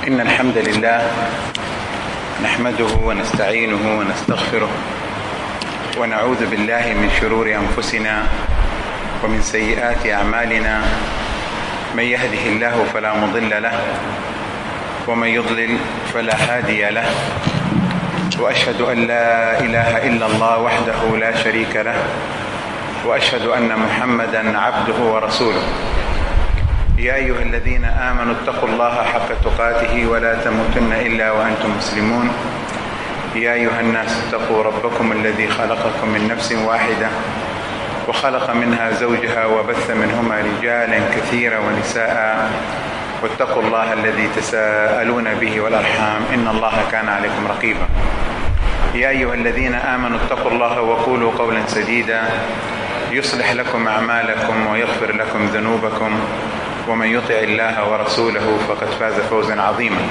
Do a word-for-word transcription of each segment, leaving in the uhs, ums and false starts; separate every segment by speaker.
Speaker 1: إن الحمد لله نحمده ونستعينه ونستغفره ونعوذ بالله من شرور أنفسنا ومن سيئات أعمالنا. من يهده الله فلا مضل له ومن يضلل فلا هادي له، وأشهد أن لا إله إلا الله وحده لا شريك له، وأشهد أن محمدًا عبده ورسوله. يا أيها الذين آمنوا اتقوا الله حق تقاته ولا تموتن إلا وأنتم مسلمون. يا أيها الناس اتقوا ربكم الذي خلقكم من نفس واحدة وخلق منها زوجها وبث منهما رجالا كثيرا ونساء، واتقوا الله الذي تساءلون به والأرحام إن الله كان عليكم رقيبا. يا أيها الذين آمنوا اتقوا الله وقولوا قولا سديدا يصلح لكم أعمالكم ويغفر لكم ذنوبكم، ومن يطع الله ورسوله فقد فاز فوزا عظيما.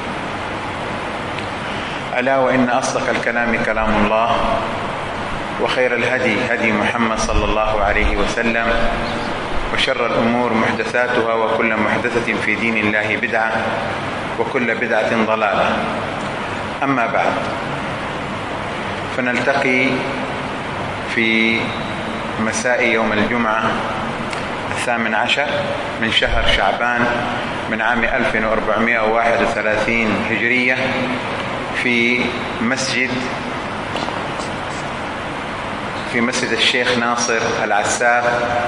Speaker 1: ألا وإن أصدق الكلام كلام الله، وخير الهدي هدي محمد صلى الله عليه وسلم، وشر الأمور محدثاتها، وكل محدثة في دين الله بدعة، وكل بدعة ضلالة. أما بعد، فنلتقي في مساء يوم الجمعة الثامن عشر من شهر شعبان من عام ألف وأربعمائة وواحد وثلاثين هجرية في مسجد في مسجد الشيخ ناصر العساف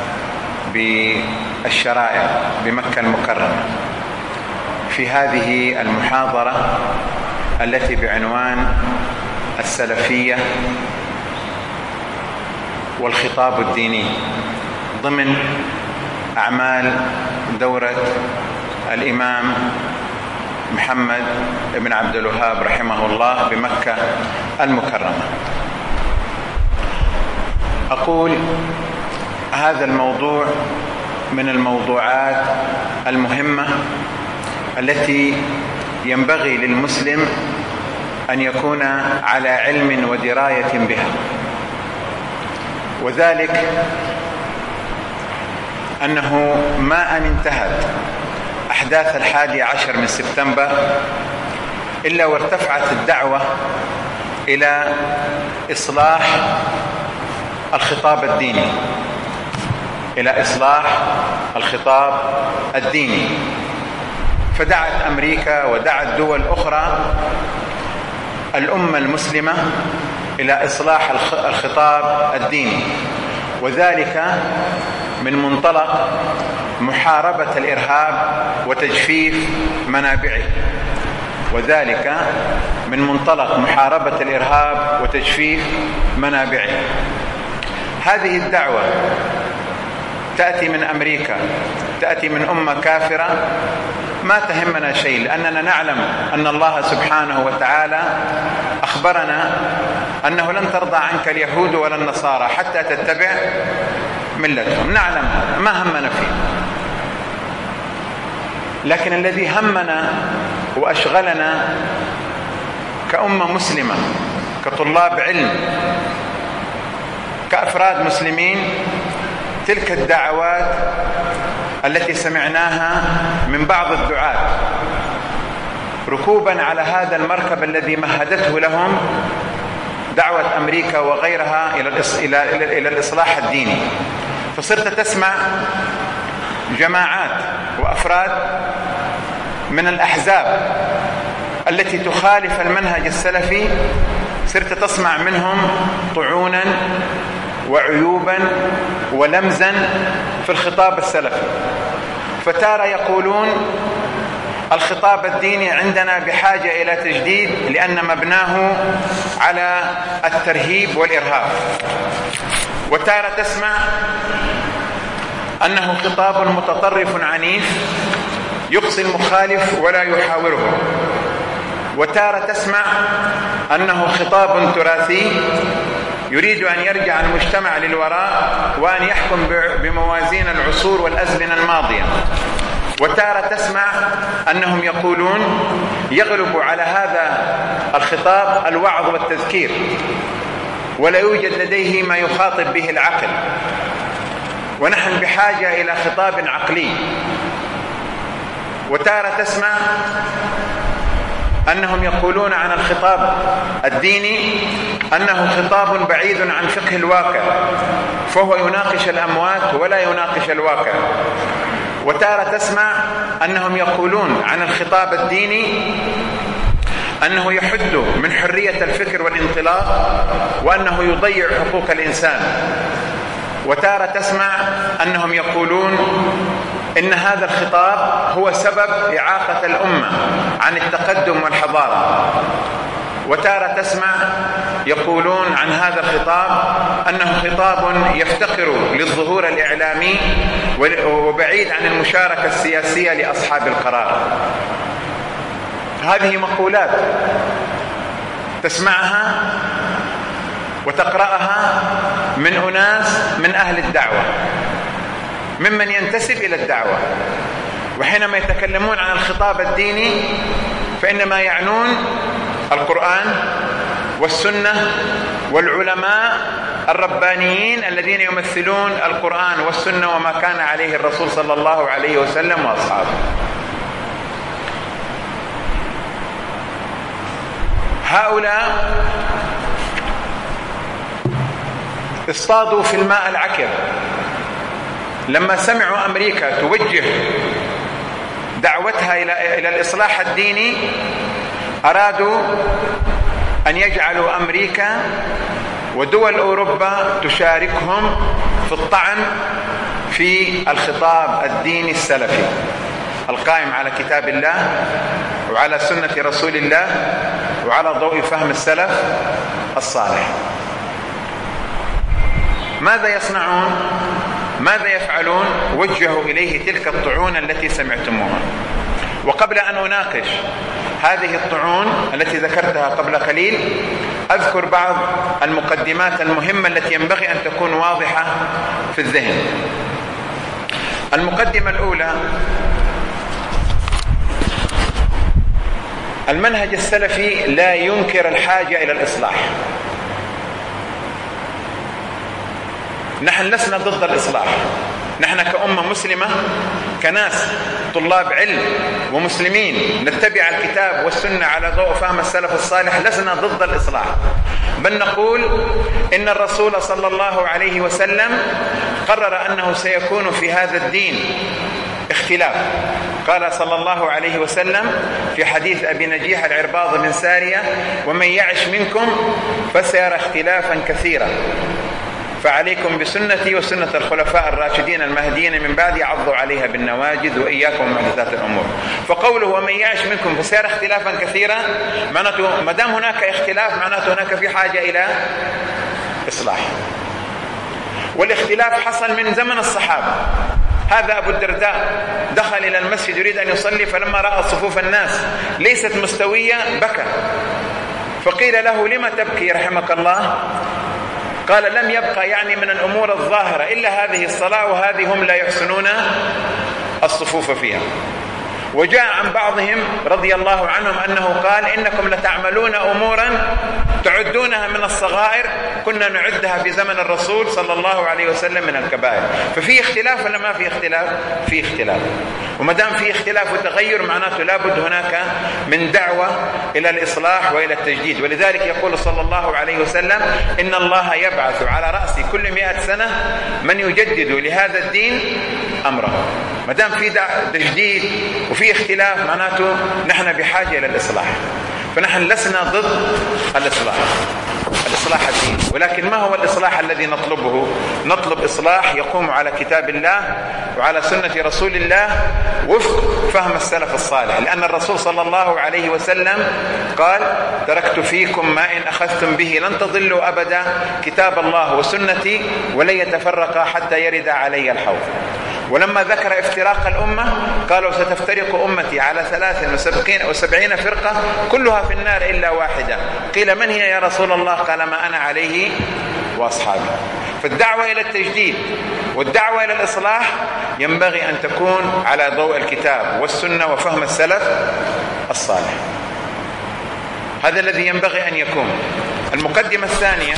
Speaker 1: بالشرائع بمكة المكرمة، في هذه المحاضرة التي بعنوان السلفية والخطاب الديني ضمن أعمال دورة الإمام محمد بن عبد الوهاب رحمه الله بمكة المكرمة. أقول هذا الموضوع من الموضوعات المهمة التي ينبغي للمسلم أن يكون على علم ودراية بها، وذلك أنه ما أن انتهت أحداث الحادي عشر من سبتمبر إلا وارتفعت الدعوة إلى إصلاح الخطاب الديني إلى إصلاح الخطاب الديني فدعت أمريكا ودعت دول أخرى الأمة المسلمة إلى إصلاح الخطاب الديني، وذلك من منطلق محاربة الإرهاب وتجفيف منابعه وذلك من منطلق محاربة الإرهاب وتجفيف منابعه. هذه الدعوة تأتي من أمريكا، تأتي من أمة كافرة، ما تهمنا شيء، لأننا نعلم أن الله سبحانه وتعالى أخبرنا أنه لن ترضى عنك اليهود ولا النصارى حتى تتبع ملتهم. نعلم ما همنا فيه، لكن الذي همنا وأشغلنا كأمة مسلمة، كطلاب علم، كأفراد مسلمين، تلك الدعوات التي سمعناها من بعض الدعاة ركوبا على هذا المركب الذي مهدته لهم دعوة أمريكا وغيرها إلى الإصلاح الديني. فصرت تسمع جماعات وأفراد من الأحزاب التي تخالف المنهج السلفي، صرت تسمع منهم طعونا وعيوبا ولمزا في الخطاب السلفي. فتارة يقولون الخطاب الديني عندنا بحاجة إلى تجديد لأن مبناه على الترهيب والإرهاب، وتارة تسمع أنه خطاب متطرف عنيف يقصي المخالف ولا يحاوره، وتارة تسمع أنه خطاب تراثي يريد أن يرجع المجتمع للوراء وأن يحكم بموازين العصور والأزمنة الماضية، وتارة تسمع أنهم يقولون يغلب على هذا الخطاب الوعظ والتذكير ولا يوجد لديه ما يخاطب به العقل، ونحن بحاجة إلى خطاب عقلي. وتارة تسمع أنهم يقولون عن الخطاب الديني أنه خطاب بعيد عن فقه الواقع، فهو يناقش الأموات ولا يناقش الواقع. وتارة تسمع أنهم يقولون عن الخطاب الديني أنه يحد من حرية الفكر والانطلاق وأنه يضيع حقوق الإنسان. وتارة تسمع أنهم يقولون إن هذا الخطاب هو سبب إعاقة الأمة عن التقدم والحضارة. وتارة تسمع يقولون عن هذا الخطاب أنه خطاب يفتقر للظهور الإعلامي وبعيد عن المشاركة السياسية لأصحاب القرار. هذه مقولات تسمعها وتقرأها من أناس من أهل الدعوة، ممن ينتسب إلى الدعوة. وحينما يتكلمون عن الخطاب الديني فإنما يعنون القرآن والسنة والعلماء الربانيين الذين يمثلون القرآن والسنة وما كان عليه الرسول صلى الله عليه وسلم وأصحابه. هؤلاء اصطادوا في الماء العكر لما سمعوا أمريكا توجه دعوتها إلى الإصلاح الديني. أرادوا أن يجعلوا أمريكا ودول أوروبا تشاركهم في الطعن في الخطاب الديني السلفي القائم على كتاب الله وعلى سنة رسول الله وعلى ضوء فهم السلف الصالح. ماذا يصنعون؟ ماذا يفعلون؟ وجهوا إليه تلك الطعون التي سمعتموها. وقبل أن أناقش هذه الطعون التي ذكرتها قبل قليل أذكر بعض المقدمات المهمة التي ينبغي أن تكون واضحة في الذهن. المقدمة الأولى: المنهج السلفي لا ينكر الحاجة إلى الإصلاح. نحن لسنا ضد الإصلاح، نحن كأمة مسلمة كناس طلاب علم ومسلمين نتبع الكتاب والسنة على ضوء فهم السلف الصالح لسنا ضد الإصلاح، بل نقول إن الرسول صلى الله عليه وسلم قرر أنه سيكون في هذا الدين اختلاف. قال صلى الله عليه وسلم في حديث أبي نجيح العرباض بن سارية: ومن يعش منكم فسيرى اختلافا كثيرا فعليكم بسنتي وسنة الخلفاء الراشدين المهديين من بعدي عضوا عليها بالنواجذ وإياكم ومحدثات الأمور. فقوله ومن يعش منكم فسيرى اختلافا كثيرا معناته ما دام هناك اختلاف معناته هناك في حاجة إلى إصلاح. والاختلاف حصل من زمن الصحابة. هذا أبو الدرداء دخل إلى المسجد يريد أن يصلي، فلما رأى صفوف الناس ليست مستوية بكى، فقيل له لما تبكي رحمك الله؟ قال لم يبقى يعني من الأمور الظاهرة إلا هذه الصلاة، وهذه هم لا يحسنون الصفوف فيها. وجاء عن بعضهم رضي الله عنهم أنه قال إنكم لتعملون أمورا تعدونها من الصغائر كنا نعدها في زمن الرسول صلى الله عليه وسلم من الكبائر. ففي اختلاف ولا ما في اختلاف؟ في اختلاف. وما دام في اختلاف وتغير معناته لابد هناك من دعوة إلى الإصلاح وإلى التجديد. ولذلك يقول صلى الله عليه وسلم إن الله يبعث على رأس كل مئة سنة من يجدد لهذا الدين أمره. ما دام في تجديد وفي اختلاف معناته نحن بحاجة إلى الإصلاح. فنحن لسنا ضد الإصلاح، الإصلاح الدين، ولكن ما هو الإصلاح الذي نطلبه؟ نطلب إصلاح يقوم على كتاب الله وعلى سنة رسول الله وفق فهم السلف الصالح. لأن الرسول صلى الله عليه وسلم قال تركت فيكم ما إن أخذتم به لن تضلوا أبدا كتاب الله وسنتي ولن يتفرقا حتى يرد علي الحوض. ولما ذكر افتراق الأمة قالوا ستفترق أمتي على ثلاث وسبعين فرقة كلها في النار إلا واحدة. قيل من هي يا رسول الله؟ قال ما أنا عليه وأصحابي. فالدعوة إلى التجديد والدعوة إلى الإصلاح ينبغي أن تكون على ضوء الكتاب والسنة وفهم السلف الصالح. هذا الذي ينبغي أن يكون. المقدمة الثانية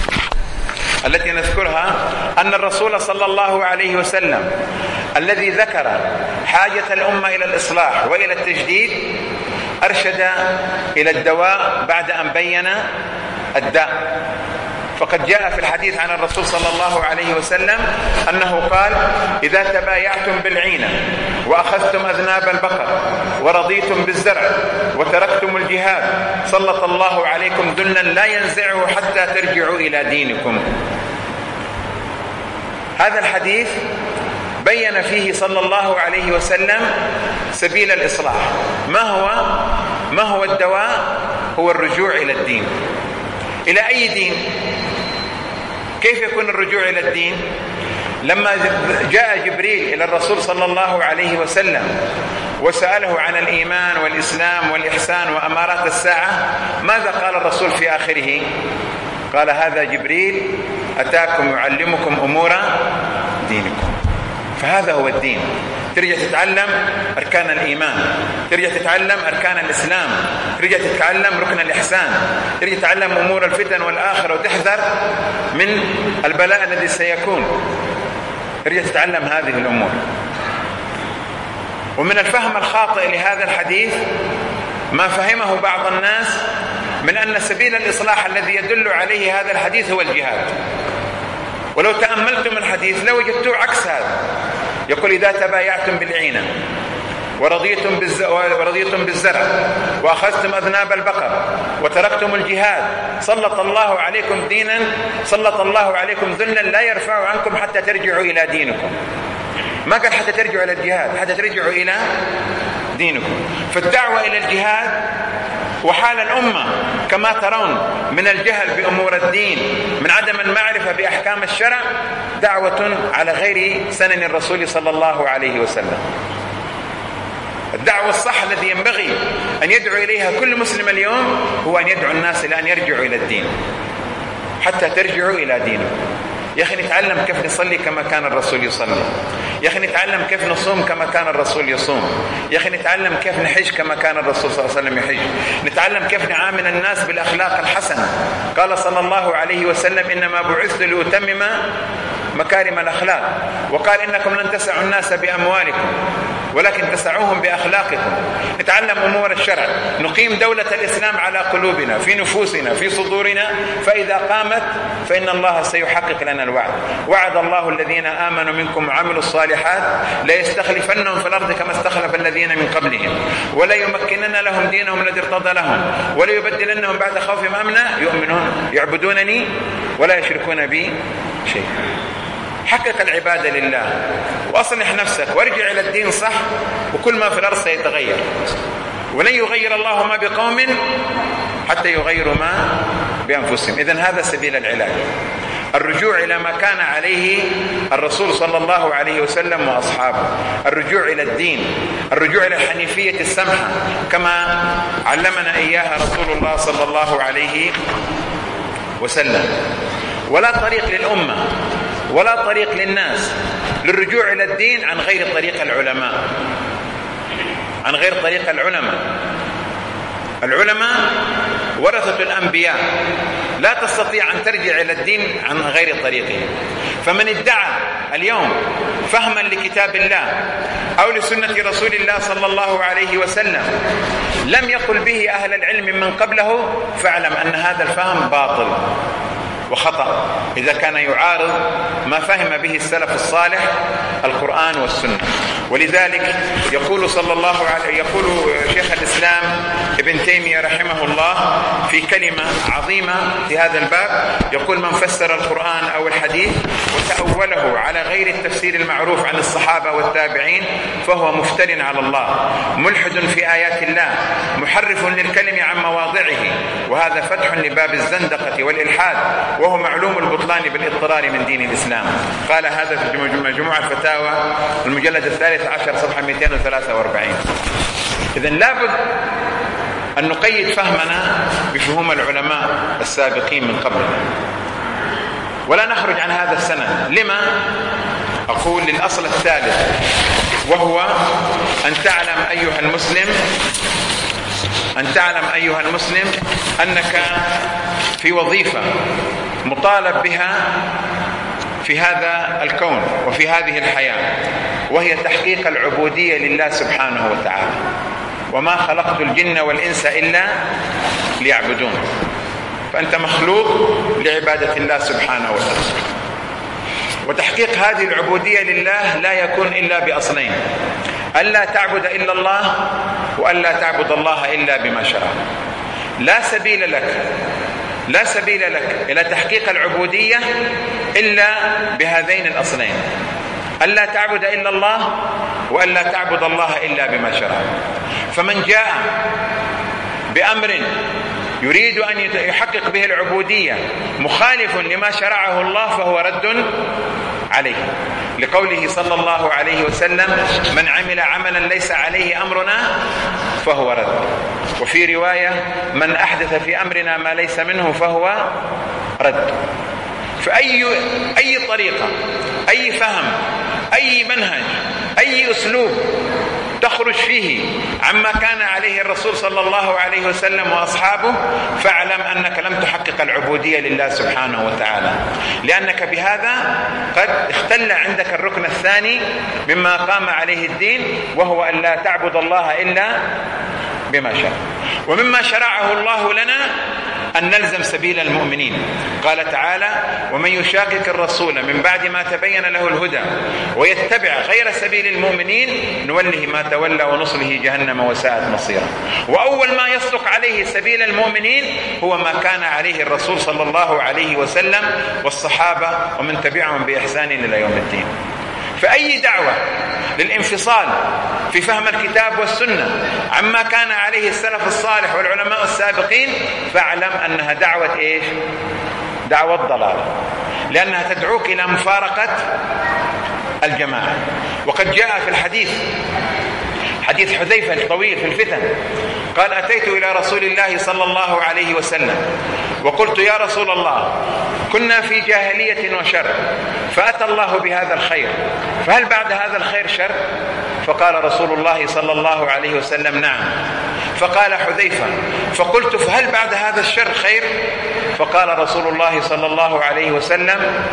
Speaker 1: التي نذكرها أن الرسول صلى الله عليه وسلم الذي ذكر حاجة الأمة إلى الإصلاح وإلى التجديد أرشد إلى الدواء بعد أن بين الداء. فقد جاء في الحديث عن الرسول صلى الله عليه وسلم أنه قال: إذا تبايعتم بالعينة وأخذتم أذناب البقر ورضيتم بالزرع وتركتم الجهاد سلط الله عليكم ذلا لا ينزعه حتى ترجعوا إلى دينكم. هذا الحديث بين فيه صلى الله عليه وسلم سبيل الإصلاح. ما هو ما هو الدواء؟ هو الرجوع إلى الدين. إلى أي دين؟ كيف يكون الرجوع إلى الدين؟ لما جاء جبريل إلى الرسول صلى الله عليه وسلم وسأله عن الإيمان والإسلام والإحسان وأمارات الساعة، ماذا قال الرسول في آخره؟ قال: هذا جبريل أتاكم يعلمكم أمور دينكم. فهذا هو الدين. ترجع تتعلم أركان الإيمان، ترجع تتعلم أركان الإسلام، ترجع تتعلم ركن الإحسان، ترجع تتعلم أمور الفتن والآخرة وتحذر من البلاء الذي سيكون، ترجع تتعلم هذه الأمور. ومن الفهم الخاطئ لهذا الحديث ما فهمه بعض الناس من أن سبيل الإصلاح الذي يدل عليه هذا الحديث هو الجهاد. ولو تأملتم الحديث لو وجدتوا عكس هذا. يقول: إذا تبايعتم بالعينة ورضيتم, بالز... ورضيتم بالزرع وأخذتم أذناب البقر وتركتم الجهاد سلط الله عليكم دينا سلط الله عليكم ذلا لا يرفع عنكم حتى ترجعوا إلى دينكم. ما قال حتى ترجعوا إلى الجهاد، حتى ترجعوا إلى دينكم. فالدعوة إلى الجهاد وحال الأمة كما ترون من الجهل بأمور الدين، من عدم المعرفة بأحكام الشرع، دعوة على غير سنن الرسول صلى الله عليه وسلم. الدعوة الصح الذي ينبغي أن يدعو إليها كل مسلم اليوم هو أن يدعو الناس إلى أن يرجعوا إلى الدين حتى ترجعوا إلى دينكم. يا أخي نتعلم كيف نصلي كما كان الرسول يصلي، يا أخي نتعلم كيف نصوم كما كان الرسول يصوم، يا أخي نتعلم كيف نحج كما كان الرسول صلى الله عليه وسلم يحج، نتعلم كيف نعامل الناس بالأخلاق الحسنة. قال صلى الله عليه وسلم: إنما بعثت لأتمم مكارم الأخلاق. وقال: إنكم لن تسعوا الناس بأموالكم ولكن تسعوهم بأخلاقكم. نتعلم أمور الشرع، نقيم دولة الإسلام على قلوبنا في نفوسنا في صدورنا، فإذا قامت فإن الله سيحقق لنا الوعد. وعد الله الذين آمنوا منكم وعملوا الصالحات ليستخلفنهم في الأرض كما استخلف الذين من قبلهم وليمكنن لهم دينهم الذي ارتضى لهم وليبدلنهم بعد خوفهم أمنا يؤمنون يعبدونني ولا يشركون بي شيئا. حقق العبادة لله وأصلح نفسك وارجع إلى الدين صح، وكل ما في الأرض سيتغير. ولن يغير الله ما بقوم حتى يغيروا ما بأنفسهم. إذن هذا سبيل العلاج، الرجوع إلى ما كان عليه الرسول صلى الله عليه وسلم وأصحابه، الرجوع إلى الدين، الرجوع إلى الحنيفية السمحة كما علمنا إياها رسول الله صلى الله عليه وسلم. ولا طريق للأمة ولا طريق للناس للرجوع إلى الدين عن غير طريق العلماء، عن غير طريق العلماء. العلماء ورثة الأنبياء، لا تستطيع أن ترجع إلى الدين عن غير طريقه. فمن ادعى اليوم فهما لكتاب الله أو لسنة رسول الله صلى الله عليه وسلم لم يقل به أهل العلم من قبله، فاعلم أن هذا الفهم باطل وخطأ إذا كان يعارض ما فهم به السلف الصالح القرآن والسنة. ولذلك يقول صلى الله عليه يقول شيخ الإسلام ابن تيمية رحمه الله في كلمة عظيمة في هذا الباب، يقول: من فسر القرآن أو الحديث وتأوله على غير التفسير المعروف عن الصحابة والتابعين فهو مفتر على الله، ملحد في آيات الله، محرف للكلم عن مواضعه، وهذا فتح لباب الزندقة والإلحاد، وهو معلوم البطلان بالاضطرار من دين الإسلام. قال هذا في مجموع الفتاوى المجلد الثالث عشر صفحة مئتين وثلاثة وأربعين. إذن لابد أن نقيد فهمنا بفهوم العلماء السابقين من قبلنا ولا نخرج عن هذا السنة. لما؟ أقول للأصل الثالث، وهو أن تعلم أيها المسلم أن تعلم أيها المسلم أنك في وظيفة مطالب بها في هذا الكون وفي هذه الحياة، وهي تحقيق العبودية لله سبحانه وتعالى. وما خلقت الجن والإنس إلا ليعبدون. فأنت مخلوق لعبادة الله سبحانه وتعالى. وتحقيق هذه العبودية لله لا يكون إلا بأصلين: ألا تعبد إلا الله، وألا تعبد الله إلا بما شرع. لا سبيل لك لا سبيل لك إلى تحقيق العبودية إلا بهذين الأصلين: ألا تعبد إلا الله، وألا تعبد الله إلا بما شرع. فمن جاء بأمر يريد أن يحقق به العبودية مخالف لما شرعه الله فهو رد عليه، لقوله صلى الله عليه وسلم: من عمل عملا ليس عليه أمرنا فهو رد. وفي رواية: من أحدث في أمرنا ما ليس منه فهو رد. فأي أي طريقة، أي فهم، أي منهج، أي أسلوب تخرج فيه عما كان عليه الرسول صلى الله عليه وسلم وأصحابه، فاعلم أنك لم تحقق العبودية لله سبحانه وتعالى، لأنك بهذا قد اختل عندك الركن الثاني مما قام عليه الدين، وهو أن لا تعبد الله إلا بما شرع. ومما شرعه الله لنا أن نلزم سبيل المؤمنين. قال تعالى: ومن يشاقق الرسول من بعد ما تبين له الهدى ويتبع غير سبيل المؤمنين نوله ما تولى ونصله جهنم وساءت مصيرا. وأول ما يصدق عليه سبيل المؤمنين هو ما كان عليه الرسول صلى الله عليه وسلم والصحابة ومن تبعهم بإحسان إلى يوم الدين. فأي دعوة للانفصال في فهم الكتاب والسنة عما كان عليه السلف الصالح والعلماء السابقين فاعلم أنها دعوة إيش؟ دعوة ضلال، لأنها تدعوك إلى مفارقة الجماعة. وقد جاء في الحديث حديث حذيفة الطويل في الفتن قال: أتيت إلى رسول الله صلى الله عليه وسلم وقلت: يا رسول الله، كنا في جاهلية وشر، فأتى الله بهذا الخير، فهل بعد هذا الخير شر؟ فقال رسول الله صلى الله عليه وسلم: نعم. فقال حذيفة: فقلت: فهل بعد هذا الشر خير؟ فقال رسول الله صلى الله عليه وسلم: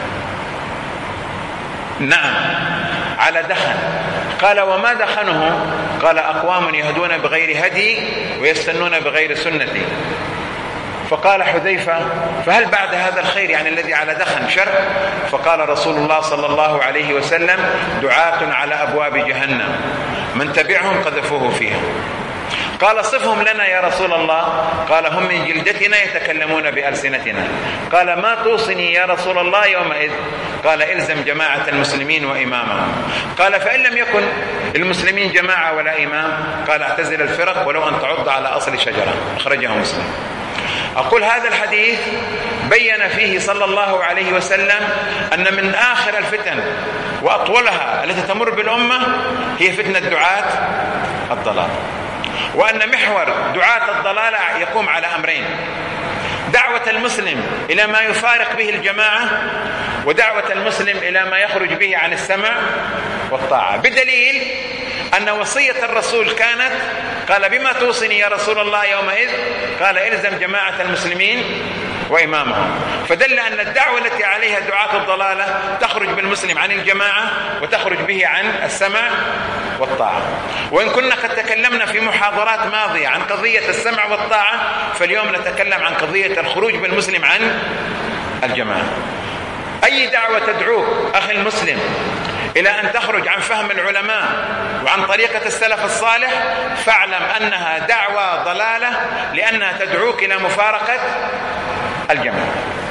Speaker 1: نعم، على دخن. قال: وما دخنه؟ قال: أقوام يهدون بغير هدي ويستنون بغير سنتي. فقال حذيفة: فهل بعد هذا الخير يعني الذي على دخن شر؟ فقال رسول الله صلى الله عليه وسلم: دعاة على أبواب جهنم من تبعهم قذفوه فيها. قال: صفهم لنا يا رسول الله. قال: هم من جلدتنا يتكلمون بألسنتنا. قال: ما توصني يا رسول الله يومئذ؟ قال: إلزم جماعة المسلمين وإمامهم. قال: فإن لم يكن المسلمين جماعة ولا إمام؟ قال: اعتزل الفرق ولو أن تعض على أصل شجرة. أخرجه مسلم. أقول هذا الحديث بين فيه صلى الله عليه وسلم أن من آخر الفتن وأطولها التي تمر بالأمة هي فتنة دعاة الضلال، وأن محور دعاة الضلال يقوم على أمرين: دعوة المسلم إلى ما يفارق به الجماعة، ودعوة المسلم إلى ما يخرج به عن السمع والطاعة، بدليل أن وصية الرسول كانت قال: بما توصني يا رسول الله يومئذ؟ قال: إلزم جماعة المسلمين وإمامهم. فدل أن الدعوة التي عليها دعاة الضلالة تخرج بالمسلم عن الجماعة وتخرج به عن السمع والطاعة. وإن كنا قد تكلمنا في محاضرات ماضية عن قضية السمع والطاعة، فاليوم نتكلم عن قضية الخروج بالمسلم عن الجماعة. أي دعوة تدعوك أخي المسلم إلى أن تخرج عن فهم العلماء وعن طريقة السلف الصالح فاعلم أنها دعوة ضلالة، لأنها تدعوك إلى مفارقة الجماعة.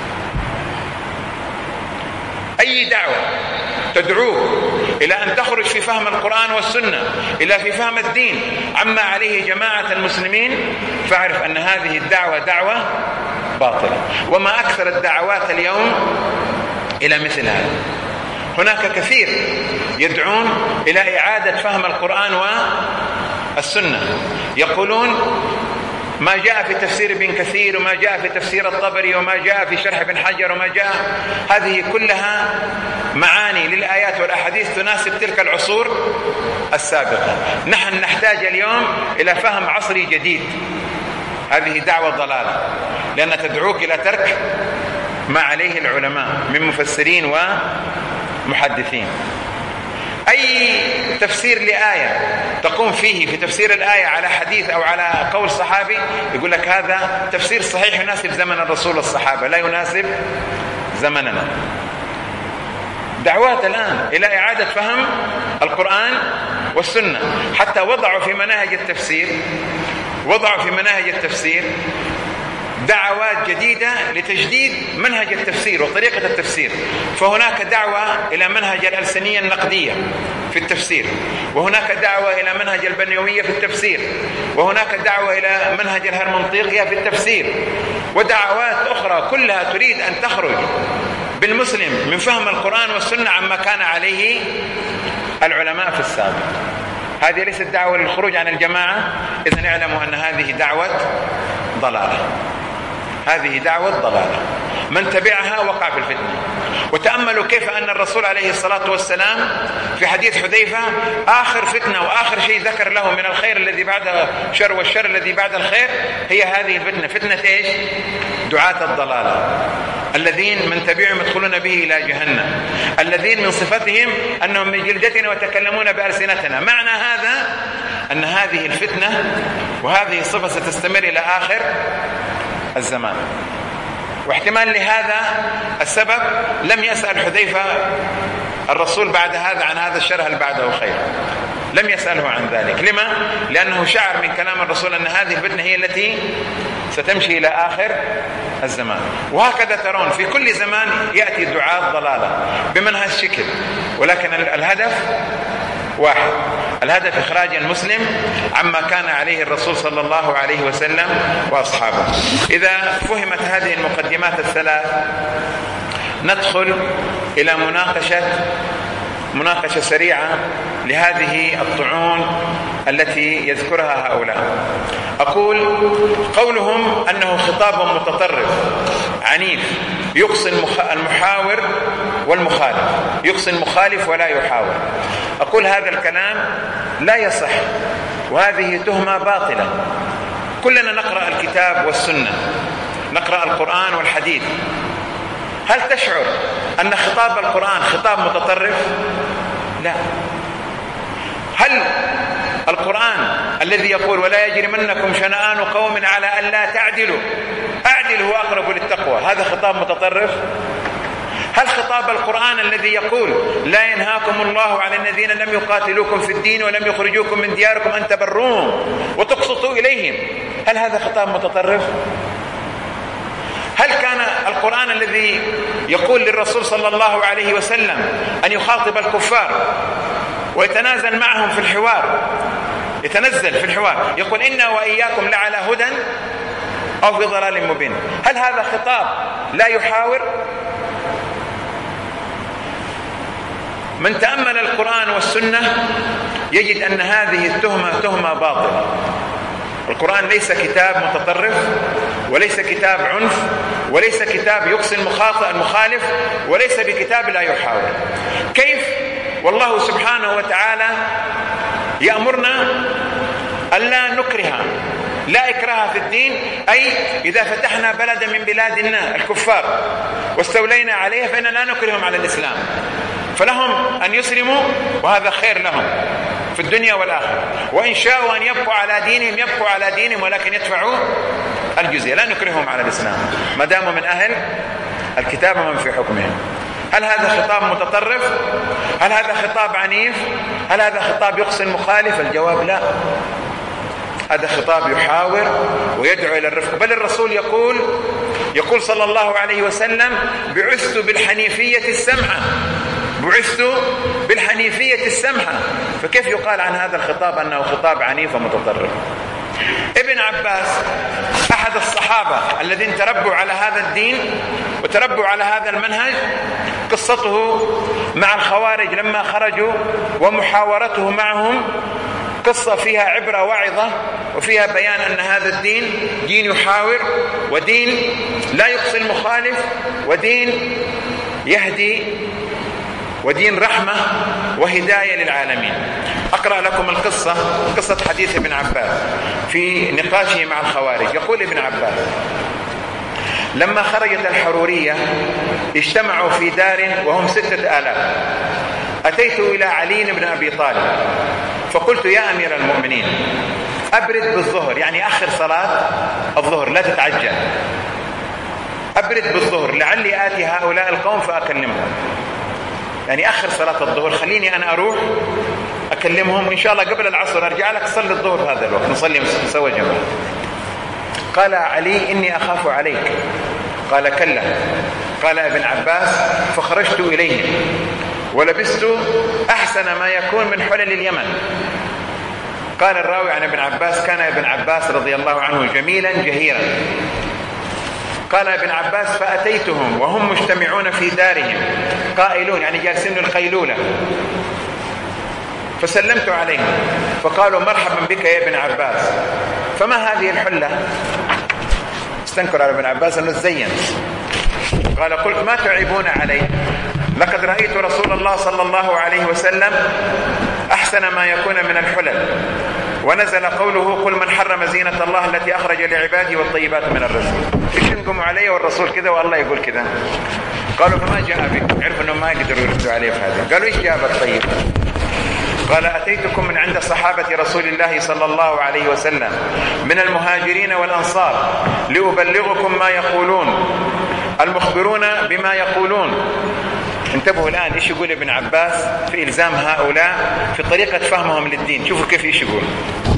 Speaker 1: أي دعوة تدعوك إلى أن تخرج في فهم القرآن والسنة إلى في فهم الدين عما عليه جماعة المسلمين، فاعرف أن هذه الدعوة دعوة باطلة. وما أكثر الدعوات اليوم إلى مثل هذا. هناك كثير يدعون إلى إعادة فهم القرآن والسنة، يقولون ما جاء في تفسير ابن كثير وما جاء في تفسير الطبري وما جاء في شرح ابن حجر وما جاء، هذه كلها معاني للآيات والأحاديث تناسب تلك العصور السابقة. نحن نحتاج اليوم إلى فهم عصري جديد. هذه دعوة ضلالة، لأنها تدعوك إلى ترك ما عليه العلماء من مفسرين ومحدثين. أي تفسير لآية تقوم فيه في تفسير الآية على حديث أو على قول صحابي، يقول لك هذا تفسير صحيح يناسب زمن الرسول والصحابة، لا يناسب زمننا. دعوات الآن إلى إعادة فهم القرآن والسنة، حتى وضعوا في مناهج التفسير وضعوا في مناهج التفسير دعوات جديدة لتجديد منهج التفسير وطريقة التفسير. فهناك دعوة إلى منهج الألسنية النقدية في التفسير، وهناك دعوة إلى منهج البنيوية في التفسير، وهناك دعوة إلى منهج الهرمنطيقية في التفسير، ودعوات أخرى كلها تريد أن تخرج بالمسلم من فهم القرآن والسنة عما كان عليه العلماء في السابق. هذه ليست دعوة للخروج عن الجماعة، إذن اعلموا أن هذه دعوة ضلالة، هذه دعوة ضلالة، من تبعها وقع في الفتنة. وتأملوا كيف أن الرسول عليه الصلاة والسلام في حديث حذيفة آخر فتنة وآخر شيء ذكر له من الخير الذي بعد شر والشر الذي بعد الخير هي هذه الفتنة. فتنة إيش؟ دعاة الضلالة الذين من تبعهم يدخلون به إلى جهنم، الذين من صفتهم أنهم من جلدتنا وتكلمون بألسنتنا. معنى هذا أن هذه الفتنة وهذه الصفة ستستمر إلى آخر الزمان. واحتمال لهذا السبب لم يسأل حذيفة الرسول بعد هذا عن هذا الشر هل بعده خير، لم يسأله عن ذلك. لما؟ لأنه شعر من كلام الرسول أن هذه الفتنة هي التي ستمشي إلى آخر الزمان. وهكذا ترون في كل زمان يأتي دعاة ضلالة بمنهج شكل، ولكن الهدف واحد، الهدف إخراج المسلم عما كان عليه الرسول صلى الله عليه وسلم وأصحابه. إذا فهمت هذه المقدمات الثلاث ندخل إلى مناقشة مناقشة سريعة لهذه الطعون التي يذكرها هؤلاء. أقول قولهم أنه خطاب متطرف عنيف يقصي المحاور والمخالف، يقصي المخالف ولا يحاور. أقول هذا الكلام لا يصح، وهذه تهمة باطلة. كلنا نقرأ الكتاب والسنة، نقرأ القرآن والحديث. هل تشعر أن خطاب القرآن خطاب متطرف؟ لا. هل القرآن الذي يقول ولا يجرمنكم شنآن قوم على ألا تعدلوا أعدلوا هو أقرب للتقوى هذا خطاب متطرف؟ هل خطاب القرآن الذي يقول لا ينهاكم الله عن الذين لم يقاتلوكم في الدين ولم يخرجوكم من دياركم أن تبروهم وتقسطوا إليهم، هل هذا خطاب متطرف؟ هل كان القرآن الذي يقول للرسول صلى الله عليه وسلم أن يخاطب الكفار ويتنازل معهم في الحوار، يتنزل في الحوار يقول إنا وإياكم لعلى هدى أو في ضلال مبين، هل هذا خطاب لا يحاور؟ من تأمل القرآن والسنة يجد أن هذه التهمة تهمة باطلة. القرآن ليس كتاب متطرف، وليس كتاب عنف، وليس كتاب يقصي المخالف، وليس بكتاب لا يحاور. كيف والله سبحانه وتعالى يأمرنا ألا نكره، لا إكراه في الدين، أي إذا فتحنا بلدا من بلادنا الكفار واستولينا عليه فإننا لا نكرههم على الإسلام، فلهم أن يسلموا وهذا خير لهم في الدنيا والآخرة، وإن شاءوا أن يبقوا على دينهم يبقوا على دينهم ولكن يدفعوا الجزية، لا نكرههم على الإسلام ما داموا من أهل الكتاب ومن في حكمهم. هل هذا خطاب متطرف؟ هل هذا خطاب عنيف؟ هل هذا خطاب يقصي المخالف؟ الجواب لا، هذا خطاب يحاور ويدعو إلى الرفق. بل الرسول يقول يقول صلى الله عليه وسلم بعثت بالحنيفية السمحة، بعثت بالحنيفية السمحة، فكيف يقال عن هذا الخطاب أنه خطاب عنيف ومتطرف؟ ابن عباس أحد الصحابة الذين تربوا على هذا الدين وتربوا على هذا المنهج، قصته مع الخوارج لما خرجوا ومحاورته معهم قصة فيها عبرة واعظة وفيها بيان أن هذا الدين دين يحاور ودين لا يقصي المخالف ودين يهدي ودين رحمة وهداية للعالمين. أقرأ لكم القصة، قصة حديث ابن عباس في نقاشه مع الخوارج. يقول ابن عباس لما خرجت الحرورية اجتمعوا في دار وهم ستة آلاف، أتيت إلى علي بن أبي طالب فقلت يا أمير المؤمنين أبرد بالظهر، يعني أخر صلاة الظهر لا تتعجل، أبرد بالظهر لعلي آتي هؤلاء القوم فأكلمهم، يعني أخر صلاة الظهر خليني أنا أروح أكلمهم إن شاء الله قبل العصر أرجع لك صلي الظهر بهذا الوقت نصلي سوا جماعة. قال علي إني أخاف عليك. قال كلا. قال ابن عباس فخرجت إليهم ولبست أحسن ما يكون من حلل اليمن. قال الراوي عن ابن عباس كان ابن عباس رضي الله عنه جميلا جهيرا. قال ابن عباس فأتيتهم وهم مجتمعون في دارهم قائلون، يعني جالسين للقيلولة، فسلمت عليهم فقالوا مرحبا بك يا ابن عباس، فما هذه الحلة؟ استنكر على ابن عباس أنه تزين. قال قلت ما تعيبون علي، لقد رأيت رسول الله صلى الله عليه وسلم أحسن ما يكون من الحلل، ونزل قوله قل من حرم زينة الله التي أخرج لعباده والطيبات من الرزق. إيش ينقموا علي والرسول كذا والله يقول كذا؟ قالوا فما جاء بك؟ عرفوا أنهم ما يقدروا يردوا عليه في هذا. قالوا إيش جاء بك طيب؟ قال أتيتكم من عند صحابة رسول الله صلى الله عليه وسلم من المهاجرين والأنصار لأبلغكم ما يقولون المخبرون بما يقولون. انتبهوا الآن إيش يقول ابن عباس في إلزام هؤلاء في طريقة فهمهم للدين. شوفوا كيف إيش يقول.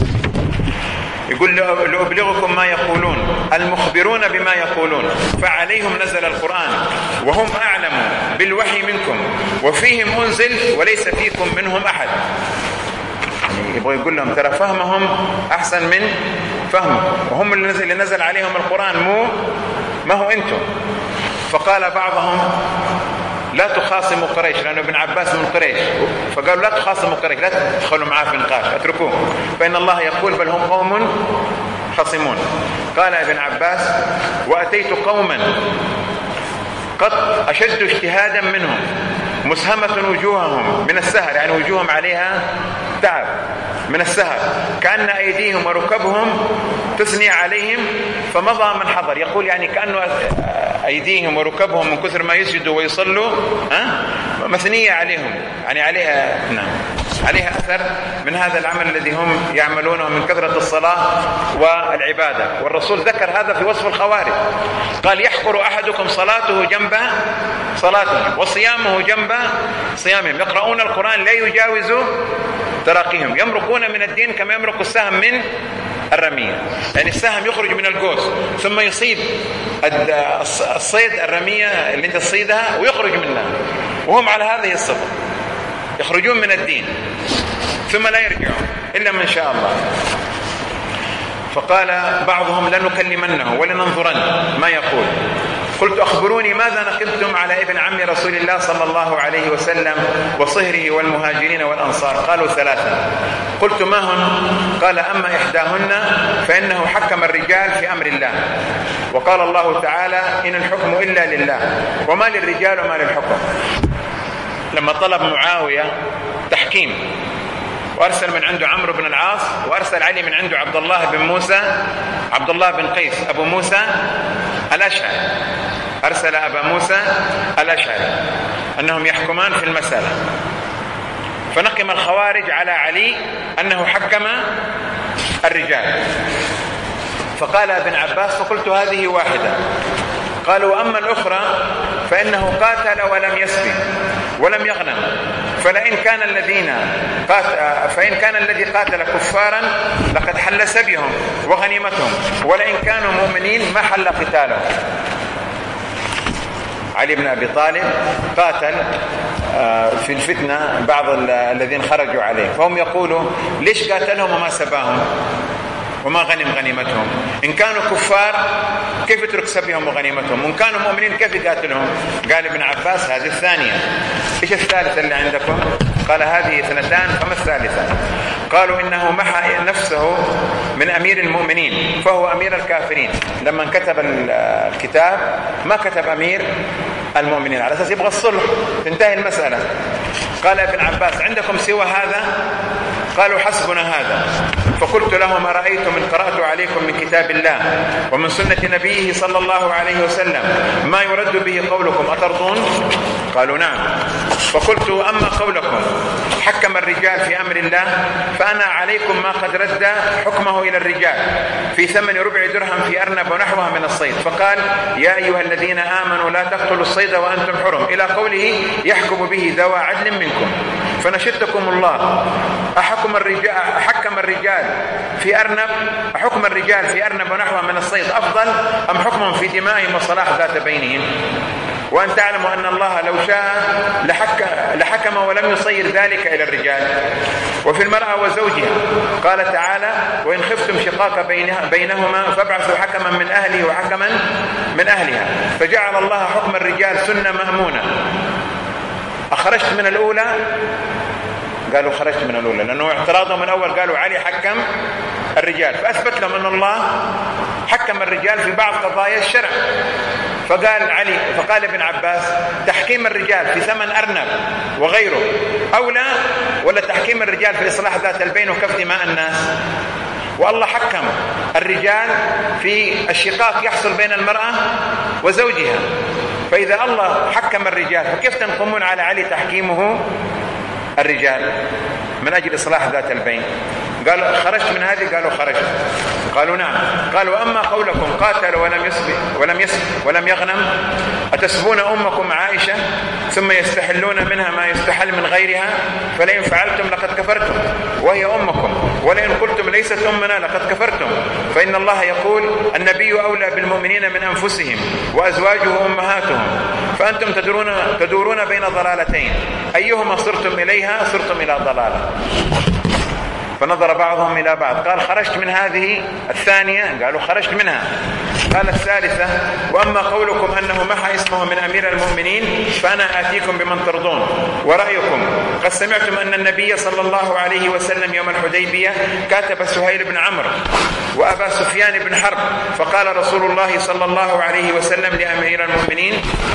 Speaker 1: يقول لأبلغكم ما يقولون المخبرون بما يقولون، فعليهم نزل القرآن وهم أعلم بالوحي منكم وفيهم أنزل وليس فيكم منهم أحد. يعني يبغى يقول لهم ترى فهمهم أحسن من فهمكم، وهم اللي نزل, اللي نزل عليهم القرآن مو ما هو أنتم. فقال بعضهم لا تخاصموا قريش، لأنه ابن عباس من قريش، فقالوا لا تخاصموا قريش، لا تدخلوا معاه في نقاش، اتركوه، فإن الله يقول بل هم قوم خصمون. قال ابن عباس وأتيت قوما قد أشد اجتهادا منهم مسهمة وجوههم من السهر، يعني وجوههم عليها تعب من السهر، كأن أيديهم وركبهم تثني عليهم فمضى من حضر. يقول يعني كأنه أيديهم وركبهم من كثر ما يسجدوا ويصلوا ها مثنية عليهم، يعني عليها نعم عليها أثر من هذا العمل الذي هم يعملونه من كثرة الصلاة والعبادة. والرسول ذكر هذا في وصف الخوارج، قال يحقر أحدكم صلاته جنب صلاتهم وصيامه جنب صيامهم، يقرؤون القرآن لا يجاوز تراقيهم، يمرقون من الدين كما يمرق السهم من الرمية، يعني السهم يخرج من القوس ثم يصيب الصيد الرمية اللي انت تصيدها ويخرج منها، وهم على هذه الصفة يخرجون من الدين ثم لا يرجعون إلا من شاء الله. فقال بعضهم لنكلمنه ولننظرن ما يقول. قلت أخبروني ماذا نقبتم على ابن عم رسول الله صلى الله عليه وسلم وصهره والمهاجرين والأنصار؟ قالوا ثلاثة. قلت ما هن؟ قال أما إحداهن فإنه حكم الرجال في أمر الله، وقال الله تعالى إن الحكم إلا لله وما للرجال وما للحكم. لما طلب معاوية تحكيم وأرسل من عنده عمرو بن العاص، وأرسل علي من عنده عبد الله بن موسى عبد الله بن قيس أبو موسى الأشعري، أرسل أبا موسى الأشعري أنهم يحكمان في المسألة، فنقم الخوارج على علي أنه حكم الرجال. فقال ابن عباس فقلت هذه واحدة. قالوا أما الأخرى فإنه قاتل ولم يسبي ولم يغنم، فلئن كان الذين قاتل فإن كان الذي قاتل كفارا لقد حل سبيهم وغنيمتهم، ولئن كانوا مؤمنين ما حل قتالهم. علي بن أبي طالب قاتل في الفتنة بعض الذين خرجوا عليه، فهم يقولوا ليش قاتلهم وما سباهم وما غنم غنيمتهم؟ إن كانوا كفار كيف يترك سبيهم وغنيمتهم؟ وإن كانوا مؤمنين كيف يقاتلهم؟ قال ابن عباس هذه الثانية. إيش الثالثة اللي عندكم؟ قال هذه اثنتان، فما الثالثة؟ قالوا إنه محى نفسه من أمير المؤمنين فهو أمير الكافرين. لما كتب الكتاب ما كتب أمير المؤمنين على أساس يبغى الصلح تنتهي المسألة. قال ابن عباس عندكم سوى هذا؟ قالوا حسبنا هذا. فقلت لهم أرأيتم إن قرأت عليكم من كتاب الله ومن سنة نبيه صلى الله عليه وسلم ما يرد به قولكم أترضون؟ قالوا نعم. فقلت أما قولكم حكم الرجال في أمر الله فأنا عليكم ما قد رد حكمه إلى الرجال في ثمن ربع درهم في أرنب ونحوها من الصيد. فقال يا أيها الذين آمنوا لا تقتلوا الصيد وأنتم حرم إلى قوله يحكم به ذوى عدل منكم. فنشدكم الله أحكم الرجال أحكم الرجال في أرنب أحكم الرجال في أرنب ونحوها من الصيد أفضل أم حكمهم في دمائهم وصلاح ذات بينهم؟ وأن تعلموا أن الله لو شاء لحك لحكم ولم يصير ذلك إلى الرجال. وفي المرأة وزوجها قال تعالى وإن خفتم شقاق بينهما فابعثوا حكما من أهله وحكما من أهلها. فجعل الله حكم الرجال سنة مأمونة. أخرجت من الأولى؟ قالوا خرجت من الأولى لأنه اعتراضهم الأول قالوا علي حكم الرجال، فأثبت لهم أن الله حكم الرجال في بعض قضايا الشرع. فقال علي فقال ابن عباس تحكيم الرجال في ثمن أرنب وغيره أولى ولا تحكيم الرجال في إصلاح ذات البين وكف دماء الناس؟ والله حكم الرجال في الشقاق يحصل بين المرأة وزوجها. فإذا الله حكم الرجال فكيف تنقمون على علي تحكيمه الرجال من أجل إصلاح ذات البين؟ قالوا خرجت من هذه؟ قالوا خرجت. قالوا نعم. قالوا أما قولكم قاتل ولم يسب ولم يسب ولم يغنم أتسبون أمكم عائشة ثم يستحلون منها ما يستحل من غيرها فلئن فعلتم لقد كفرتم وهي أمكم ولئن قلتم ليست أمنا لقد كفرتم. فإن الله يقول النبي أولى بالمؤمنين من أنفسهم وأزواجه أمهاتهم فأنتم تدورون, تدورون بين ضلالتين أيهما صرتم إليها صرتم إلى ضلالة. فنظر بعضهم إلى بعض قال خرجت من هذه. الثانية قالوا خرجت منها. قال الثالثة وأما قولكم أنه محى اسمه من أمير المؤمنين فأنا آتيكم بمن ترضون ورأيكم. قد سمعتم أن النبي صلى الله عليه وسلم يوم الحديبية كاتب سهيل بن عمرو وأبا سفيان بن حرب فقال رسول الله صلى الله عليه وسلم لأمير المؤمنين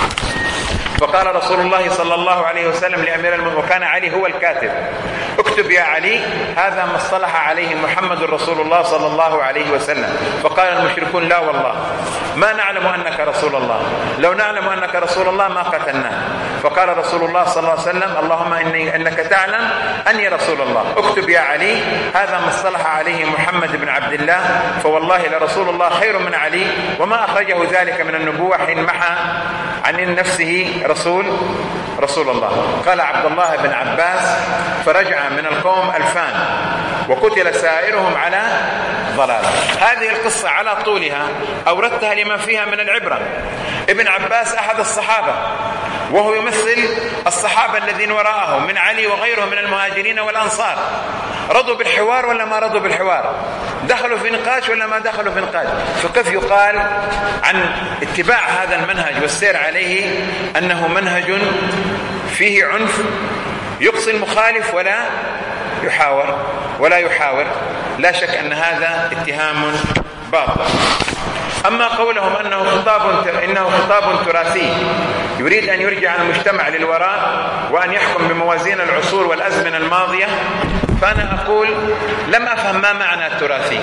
Speaker 1: فقال رسول الله صلى الله عليه وسلم لأمير المؤمنين وكان علي هو الكاتب اكتب يا علي هذا ما اصطلح عليه محمد رسول الله صلى الله عليه وسلم. فقال المشركون لا والله ما نعلم أنك رسول الله لو نعلم أنك رسول الله ما قتلناه. فقال رسول الله صلى الله عليه وسلم اللهم إني أنك تعلم أني رسول الله اكتب يا علي هذا ما اصطلح عليه محمد بن عبد الله فوالله لرسول الله خير من علي وما أخرجه ذلك من النبوة حين محى عن نفسه رسول رسول الله. قال عبد الله بن عباس فرجع من القوم ألفان وقتل سائرهم على ضلال. هذه القصة على طولها أوردتها لما فيها من العبرة. ابن عباس أحد الصحابة وهو يمثل الصحابة الذين وراءه من علي وغيره من المهاجرين والأنصار. رضوا بالحوار ولا ما رضوا بالحوار؟ دخلوا في نقاش ولا ما دخلوا في نقاش؟ فكيف يقال عن اتباع هذا المنهج والسير عليه أنه منهج فيه عنف يقصي المخالف ولا يحاور ولا يحاور؟ لا شك أن هذا اتهام باطل. أما قولهم أنه خطاب إنه خطاب تراثي يريد أن يرجع المجتمع للوراء وأن يحكم بموازين العصور والأزمنة الماضية فأنا أقول لم أفهم ما معنى التراثي.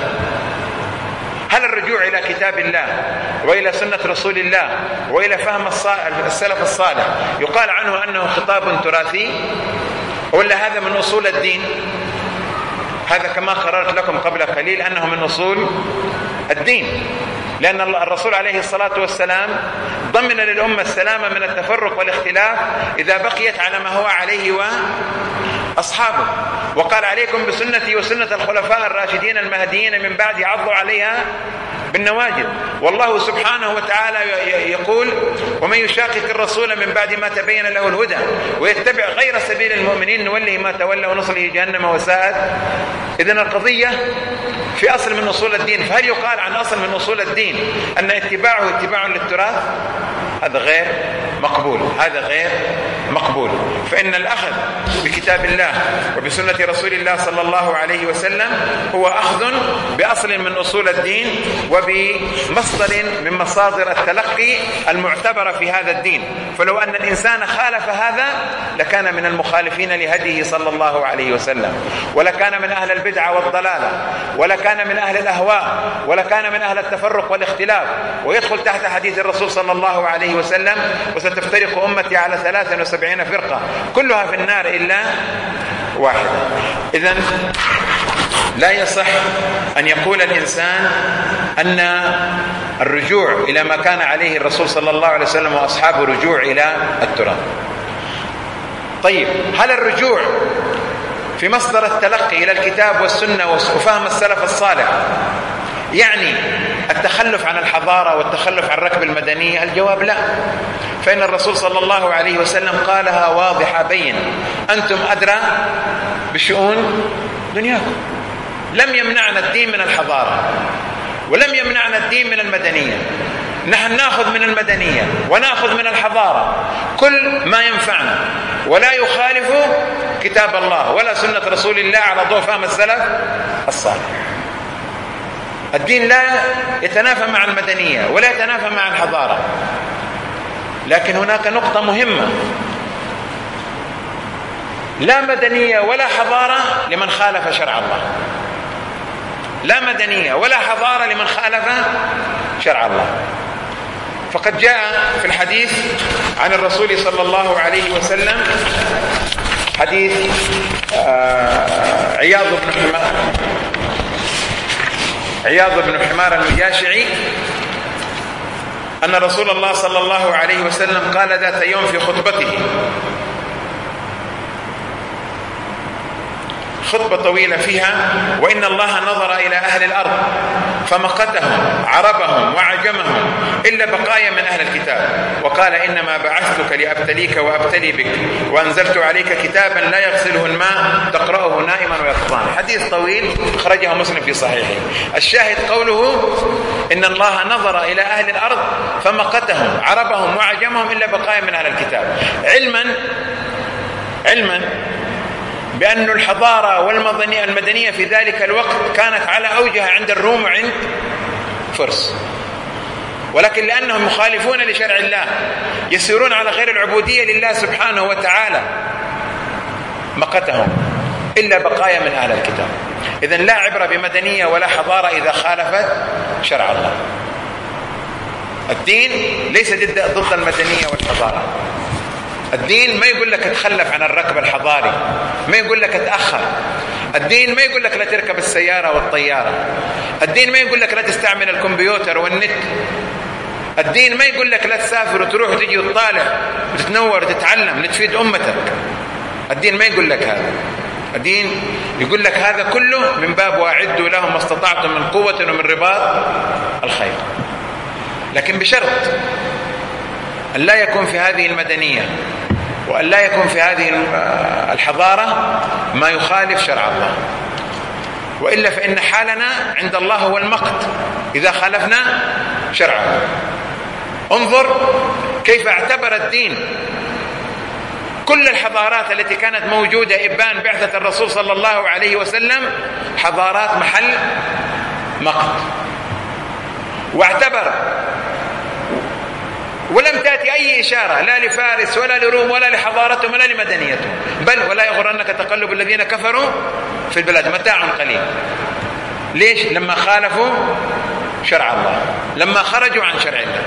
Speaker 1: هل الرجوع إلى كتاب الله وإلى سنة رسول الله وإلى فهم السلف الصالح يقال عنه أنه خطاب تراثي ولا هذا من أصول الدين؟ هذا كما قررت لكم قبل قليل أنه من أصول الدين، لأن الرسول عليه الصلاة والسلام ضمن للأمة السلامة من التفرق والاختلاف إذا بقيت على ما هو عليه وأصحابه، وقال عليكم بسنتي وسنة الخلفاء الراشدين المهديين من بعد عضوا عليها بالنواجذ. والله سبحانه وتعالى يقول ومن يشاقق الرسول من بعد ما تبين له الهدى ويتبع غير سبيل المؤمنين نوله ما تولى ونصله جهنم وساءت. إذن القضية في أصل من أصول الدين، فهل يقال عن أصل من أصول الدين أن اتباعه اتباع للتراث؟ هذا غير مقبول، هذا غير مقبول. فإن الأخذ بكتاب الله وبسنة رسول الله صلى الله عليه وسلم هو أخذ بأصل من أصول الدين وبمصدر من مصادر التلقي المعتبرة في هذا الدين. فلو أن الإنسان خالف هذا لكان من المخالفين لهديه صلى الله عليه وسلم، ولكان من أهل البدعة والضلالة، ولكان من أهل الأهواء، ولكان من أهل التفرق والاختلاف، ويدخل تحت حديث الرسول صلى الله عليه وسلم: وستفترق أمتي على ثلاث وسبعين فرقة كلها في النار إلا واحدة. إذن لا يصح أن يقول الإنسان أن الرجوع إلى ما كان عليه الرسول صلى الله عليه وسلم وأصحابه رجوع إلى التراب. طيب، هل الرجوع في مصدر التلقي إلى الكتاب والسنة وفهم السلف الصالح يعني التخلف عن الحضارة والتخلف عن الركب المدنية؟ الجواب لا. فإن الرسول صلى الله عليه وسلم قالها واضحة بين: أنتم أدرى بشؤون دنياكم. لم يمنعنا الدين من الحضارة، ولم يمنعنا الدين من المدنية. نحن نأخذ من المدنية ونأخذ من الحضارة كل ما ينفعنا، ولا يخالف كتاب الله ولا سنة رسول الله على ضوء فهم السلف الصالح. الدين لا يتنافى مع المدنية ولا يتنافى مع الحضارة. لكن هناك نقطة مهمة: لا مدنية ولا حضارة لمن خالف شرع الله. لا مدنية ولا حضارة لمن خالف شرع الله. فقد جاء في الحديث عن الرسول صلى الله عليه وسلم حديث عياض بن حمار عياض بن حمار المجاشعي أن رسول الله صلى الله عليه وسلم قال ذات يوم في خطبته، خطبة طويلة فيها: وإن الله نظر إلى أهل الأرض فمقتهم عربهم وعجمهم إلا بقايا من أهل الكتاب، وقال: إنما بعثتك لأبتليك وأبتلي بك، وأنزلت عليك كتابا لا يغسله الماء تقرأه نائما ويقظان. حديث طويل خرجه مسلم في صحيحه. الشاهد قوله: إن الله نظر إلى أهل الأرض فمقتهم عربهم وعجمهم إلا بقايا من أهل الكتاب، علما علما بأن الحضارة والمدنية في ذلك الوقت كانت على أوجها عند الروم وعند فرس، ولكن لأنهم مخالفون لشرع الله يسيرون على غير العبودية لله سبحانه وتعالى مقتهم إلا بقايا من أهل الكتاب. إذن لا عبرة بمدنية ولا حضارة إذا خالفت شرع الله. الدين ليس ضد ضد المدنية والحضارة. الدين ما يقول لك اتخلف عن الركب الحضاري، ما يقول لك اتأخر. الدين ما يقول لك لا تركب السيارة والطيارة. الدين ما يقول لك لا تستعمل الكمبيوتر والنت. الدين ما يقول لك لا تسافر وتروح وتجي وتطالع وتتنور وتتعلم لتفيد أمتك. الدين ما يقول لك هذا. الدين يقول لك هذا كله من باب وأعدوا لهم ما استطعتم من قوة ومن رباط الخير، لكن بشرط أن لا يكون في هذه المدنية وأن لا يكون في هذه الحضارة ما يخالف شرع الله، وإلا فإن حالنا عند الله هو المقت إذا خالفنا شرعه. انظر كيف اعتبر الدين كل الحضارات التي كانت موجودة إبان بعثة الرسول صلى الله عليه وسلم حضارات محل مقت، واعتبر ولم تأتي أي إشارة لا لفارس ولا لروم ولا لحضارتهم ولا لمدنيتهم، بل ولا يغرنك تقلب الذين كفروا في البلاد متاع قليل. ليش؟ لما خالفوا شرع الله، لما خرجوا عن شرع الله.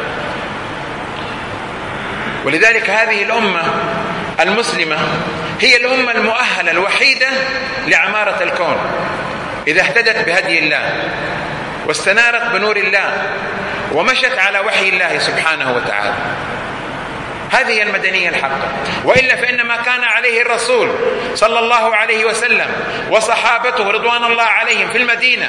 Speaker 1: ولذلك هذه الأمة المسلمة هي الأمة المؤهلة الوحيدة لعمارة الكون إذا اهتدت بهدي الله واستنارت بنور الله ومشت على وحي الله سبحانه وتعالى. هذه المدنية الحقة. وإلا فإن ما كان عليه الرسول صلى الله عليه وسلم وصحابته رضوان الله عليهم في المدينة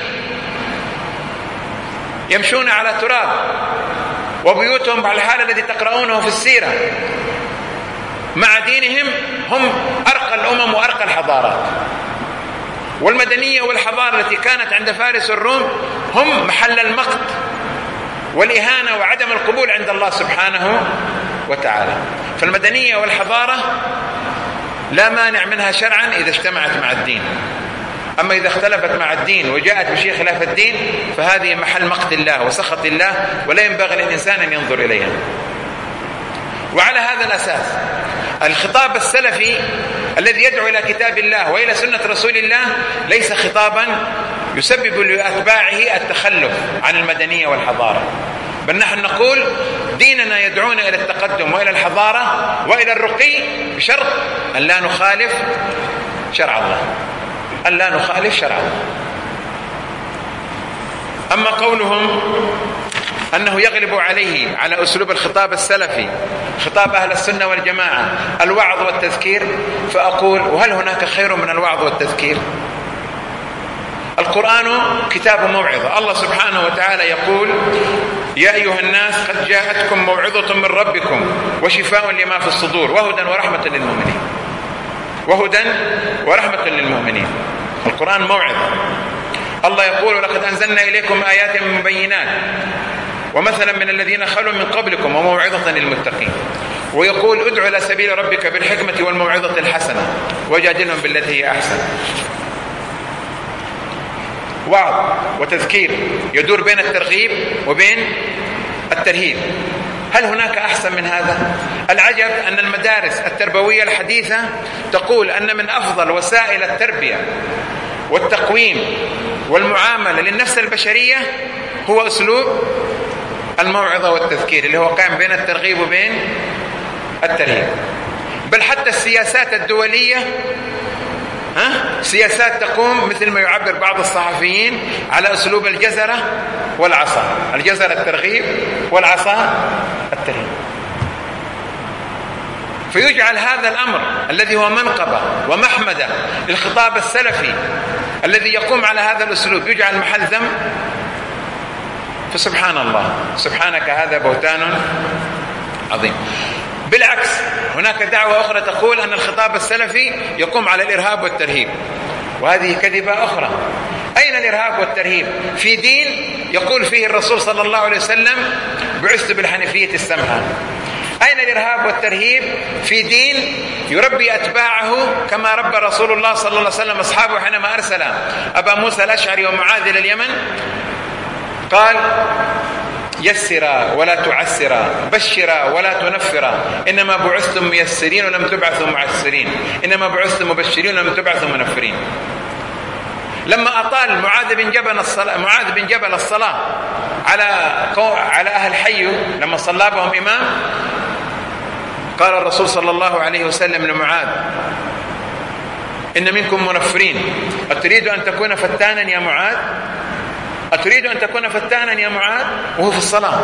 Speaker 1: يمشون على تراب وبيوتهم على الحال الذي تقرؤونه في السيرة مع دينهم، هم أرقى الأمم وأرقى الحضارات. والمدنية والحضارة التي كانت عند فارس والروم هم محل المقت والإهانة وعدم القبول عند الله سبحانه وتعالى. فالمدنية والحضارة لا مانع منها شرعا إذا اجتمعت مع الدين، أما إذا اختلفت مع الدين وجاءت بشيء خلاف الدين فهذه محل مقت الله وسخط الله، ولا ينبغي للإنسان أن ينظر إليها. وعلى هذا الأساس الخطاب السلفي الذي يدعو إلى كتاب الله وإلى سنة رسول الله ليس خطابا يسبب لأتباعه التخلف عن المدنية والحضارة، بل نحن نقول ديننا يدعونا إلى التقدم وإلى الحضارة وإلى الرقي بشرط أن لا نخالف شرع الله، أن لا نخالف شرع الله. أما قولهم أنه يغلب عليه على أسلوب الخطاب السلفي خطاب أهل السنة والجماعة الوعظ والتذكير، فأقول وهل هناك خير من الوعظ والتذكير؟ القرآن كتاب موعظة، الله سبحانه وتعالى يقول يا أيها الناس قد جاءتكم موعظة من ربكم وشفاء لما في الصدور وهدى ورحمة للمؤمنين، وهدى ورحمة للمؤمنين. القرآن موعظة. الله يقول ولقد أنزلنا إليكم آيات مبينات ومثلا من الذين خلوا من قبلكم وموعظة للمتقين. ويقول ادع إلى سبيل ربك بالحكمة والموعظة الحسنة وجادلهم بالتي هي أحسن. وعظ وتذكير يدور بين الترغيب وبين الترهيب. هل هناك أحسن من هذا؟ العجب أن المدارس التربوية الحديثة تقول أن من أفضل وسائل التربية والتقويم والمعاملة للنفس البشرية هو أسلوب الموعظة والتذكير اللي هو قائم بين الترغيب وبين الترهيب. بل حتى السياسات الدولية ها؟ سياسات تقوم مثل ما يعبر بعض الصحفيين على أسلوب الجزرة والعصا، الجزرة الترغيب والعصا الترهيب. فيجعل هذا الأمر الذي هو منقبة ومحمدة للخطاب السلفي الذي يقوم على هذا الأسلوب يجعل محل ذم. فسبحان الله، سبحانك هذا بهتان عظيم. بالعكس هناك دعوة أخرى تقول أن الخطاب السلفي يقوم على الإرهاب والترهيب، وهذه كذبة أخرى. أين الإرهاب والترهيب؟ في دين يقول فيه الرسول صلى الله عليه وسلم بعثت بالحنيفية السمحة. أين الإرهاب والترهيب؟ في دين يربي أتباعه كما ربى رسول الله صلى الله عليه وسلم أصحابه حينما أرسل أبا موسى الأشعري ومعاذ إلى اليمن، قال يسرا ولا تعسرا، بشرا ولا تنفرا، إنما بعثتم ميسرين ولم تبعثوا معسرين، إنما بعثتم مبشرين ولم تبعثوا منفرين. لما أطال معاذ بن جبل الصلاة معاذ بن جبل الصلاة على على أهل حي لما صلى بهم إمام، قال الرسول صلى الله عليه وسلم لمعاذ إن منكم منفرين، أتريد أن تكون فتانا يا معاذ؟ أتريد أن تكون فتانا يا معاذ؟ وهو في الصلاة.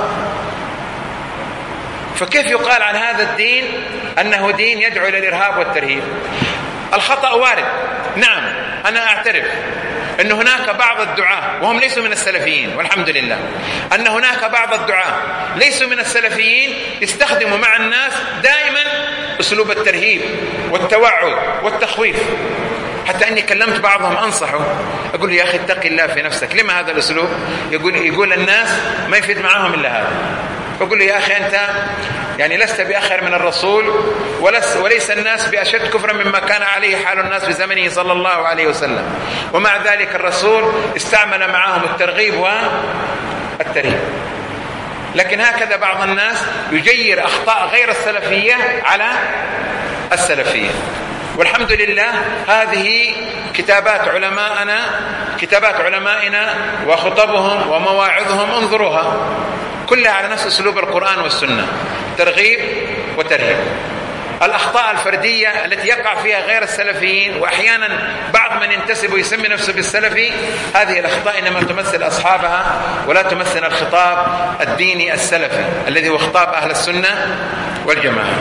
Speaker 1: فكيف يقال عن هذا الدين أنه دين يدعو إلى الإرهاب والترهيب؟ الخطأ وارد، نعم أنا أعترف أن هناك بعض الدعاة وهم ليسوا من السلفيين والحمد لله، أن هناك بعض الدعاة ليسوا من السلفيين يستخدموا مع الناس دائما أسلوب الترهيب والتوعد والتخويف، حتى أني كلمت بعضهم أنصحه أقول يا أخي اتق الله في نفسك، لما هذا الأسلوب؟ يقول يقول الناس ما يفيد معهم إلا هذا. فأقول له يا أخي أنت يعني لست بأخر من الرسول، ولس وليس الناس بأشد كفرا مما كان عليه حال الناس في زمنه صلى الله عليه وسلم، ومع ذلك الرسول استعمل معهم الترغيب والترهيب. لكن هكذا بعض الناس يجير أخطاء غير السلفية على السلفية. والحمد لله هذه كتابات علماءنا كتابات علمائنا وخطبهم ومواعظهم انظروها كلها على نفس أسلوب القرآن والسنة، ترغيب وترهيب. الأخطاء الفردية التي يقع فيها غير السلفيين وأحيانا بعض من ينتسب ويسمي نفسه بالسلفي، هذه الأخطاء إنما تمثل أصحابها ولا تمثل الخطاب الديني السلفي الذي هو خطاب أهل السنة والجماعة.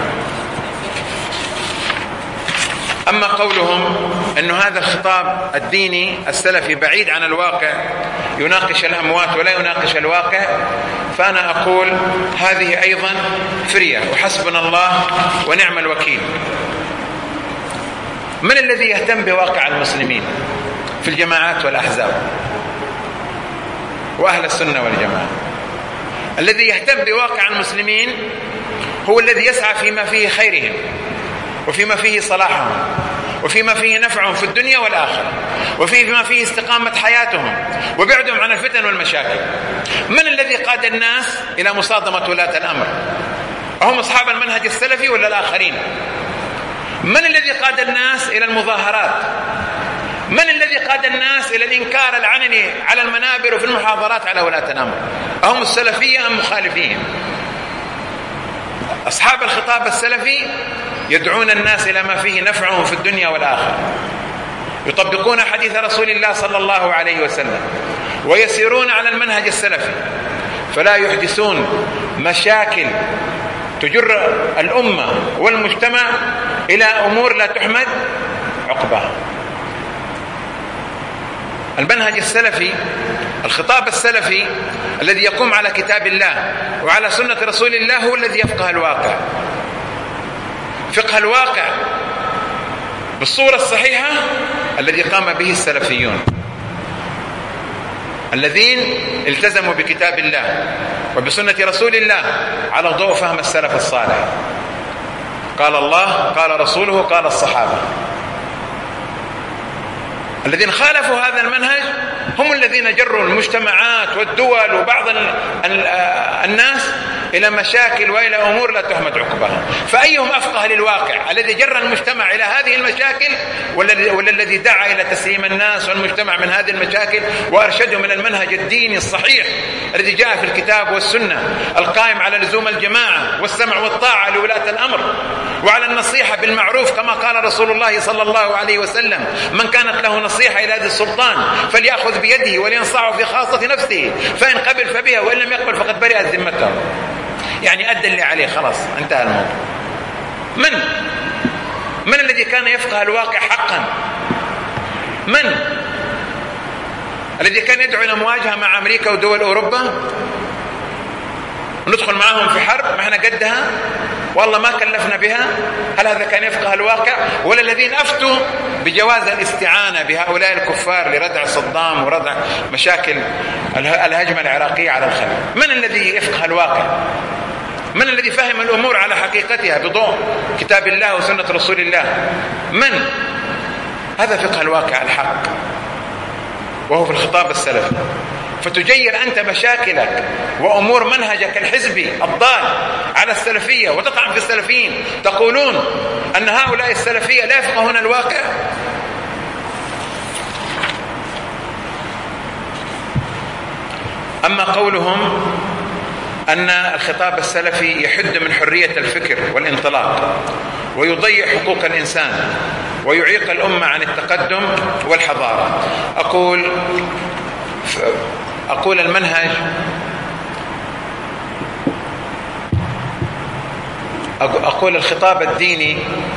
Speaker 1: أما قولهم أن هذا الخطاب الديني السلفي بعيد عن الواقع يناقش الأموات ولا يناقش الواقع، فأنا أقول هذه أيضا فرية وحسبنا الله ونعم الوكيل. من الذي يهتم بواقع المسلمين في الجماعات والأحزاب وأهل السنة والجماعة؟ الذي يهتم بواقع المسلمين هو الذي يسعى فيما فيه خيرهم وفيما فيه صلاحهم وفيما فيه نفعهم في الدنيا والآخرة وفيما فيه استقامة حياتهم وبعدهم عن الفتن والمشاكل. من الذي قاد الناس إلى مصادمة ولاة الأمر؟ هم أصحاب المنهج السلفي ولا الآخرين؟ من الذي قاد الناس إلى المظاهرات؟ من الذي قاد الناس إلى الإنكار العلني على المنابر وفي المحاضرات على ولاة الأمر؟ أهم السلفية أم مخالفين؟ أصحاب الخطاب السلفي يدعون الناس إلى ما فيه نفعهم في الدنيا والآخرة، يطبقون حديث رسول الله صلى الله عليه وسلم ويسيرون على المنهج السلفي، فلا يحدثون مشاكل تجر الأمة والمجتمع إلى أمور لا تحمد عقباها. المنهج السلفي، الخطاب السلفي الذي يقوم على كتاب الله وعلى سنة رسول الله هو الذي يفقه الواقع، فقه الواقع بالصورة الصحيحة الذي قام به السلفيون الذين التزموا بكتاب الله وبسنة رسول الله على ضوء فهم السلف الصالح. قال الله، قال رسوله، قال الصحابة. الذين خالفوا هذا المنهج هم الذين جروا المجتمعات والدول وبعض الناس إلى مشاكل وإلى أمور لا تحمد عقباها. فأيهم أفقه للواقع، الذي جر المجتمع إلى هذه المشاكل ولا الذي دعا إلى تسليم الناس والمجتمع من هذه المشاكل وأرشدهم إلى المنهج الديني الصحيح الذي جاء في الكتاب والسنة القائم على لزوم الجماعة والسمع والطاعة لولاة الأمر وعلى النصيحة بالمعروف كما قال رسول الله صلى الله عليه وسلم: من كانت له نصيحة إلى ذي السلطان فليأخذ بيده ولينصعه في خاصة نفسه، فإن قبل فبها وإن لم يقبل فقد برئت ذمته. يعني أدى اللي عليه، خلاص انتهى الموضوع. من من الذي كان يفقه الواقع حقا؟ من الذي كان يدعو إلى مواجهة مع أمريكا ودول أوروبا وندخل معهم في حرب ما احنا قدها والله ما كلفنا بها؟ هل هذا كان يفقه الواقع؟ ولا الذين أفتوا بجواز الاستعانة بهؤلاء الكفار لردع صدام وردع مشاكل الهجمة العراقية على الخليج؟ من الذي يفقه الواقع؟ من الذي فهم الأمور على حقيقتها بضوء كتاب الله وسنة رسول الله؟ من؟ هذا فقه الواقع الحق، وهو في الخطاب السلفي. فتجير أنت مشاكلك وأمور منهجك الحزبي الضال على السلفية وتطعن في السلفيين، تقولون أن هؤلاء السلفية لا يفقهون الواقع. أما قولهم أن الخطاب السلفي يحد من حرية الفكر والانطلاق ويضيع حقوق الإنسان ويعيق الأمة عن التقدم والحضارة، أقول أقول المنهج أقول الخطاب الديني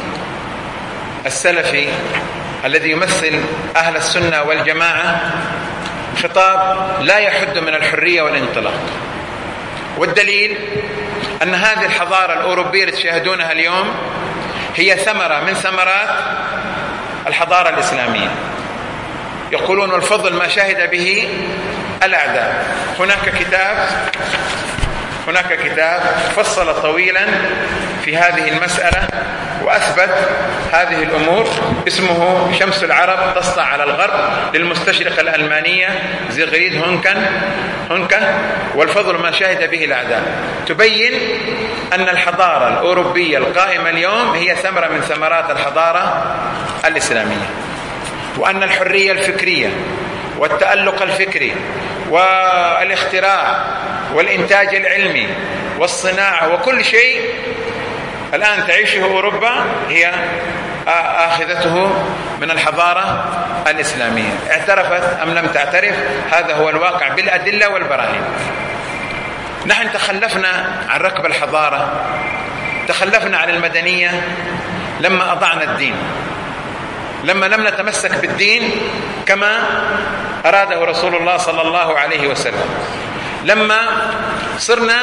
Speaker 1: السلفي الذي يمثل أهل السنة والجماعة خطاب لا يحد من الحرية والانطلاق. والدليل أن هذه الحضارة الأوروبية التي تشاهدونها اليوم هي ثمرة من ثمرات الحضارة الإسلامية. يقولون والفضل ما شهد به الأعداء. هناك كتاب هناك كتاب فصل طويلا في هذه المسألة وأثبت هذه الأمور، اسمه شمس العرب تسطع على الغرب للمستشرقة الألمانية زيغريد هونكن هونكن والفضل ما شهد به الأعداء. تبين أن الحضارة الأوروبية القائمة اليوم هي ثمرة من ثمرات الحضارة الإسلامية، وأن الحرية الفكرية والتألق الفكري والاختراع والإنتاج العلمي والصناعة وكل شيء الآن تعيشه أوروبا هي آخذته من الحضارة الإسلامية. اعترفت أم لم تعترف، هذا هو الواقع بالأدلة والبراهين. نحن تخلفنا عن ركب الحضارة، تخلفنا عن المدنية لما أضعنا الدين، لما لم نتمسك بالدين كما أراده رسول الله صلى الله عليه وسلم، لما صرنا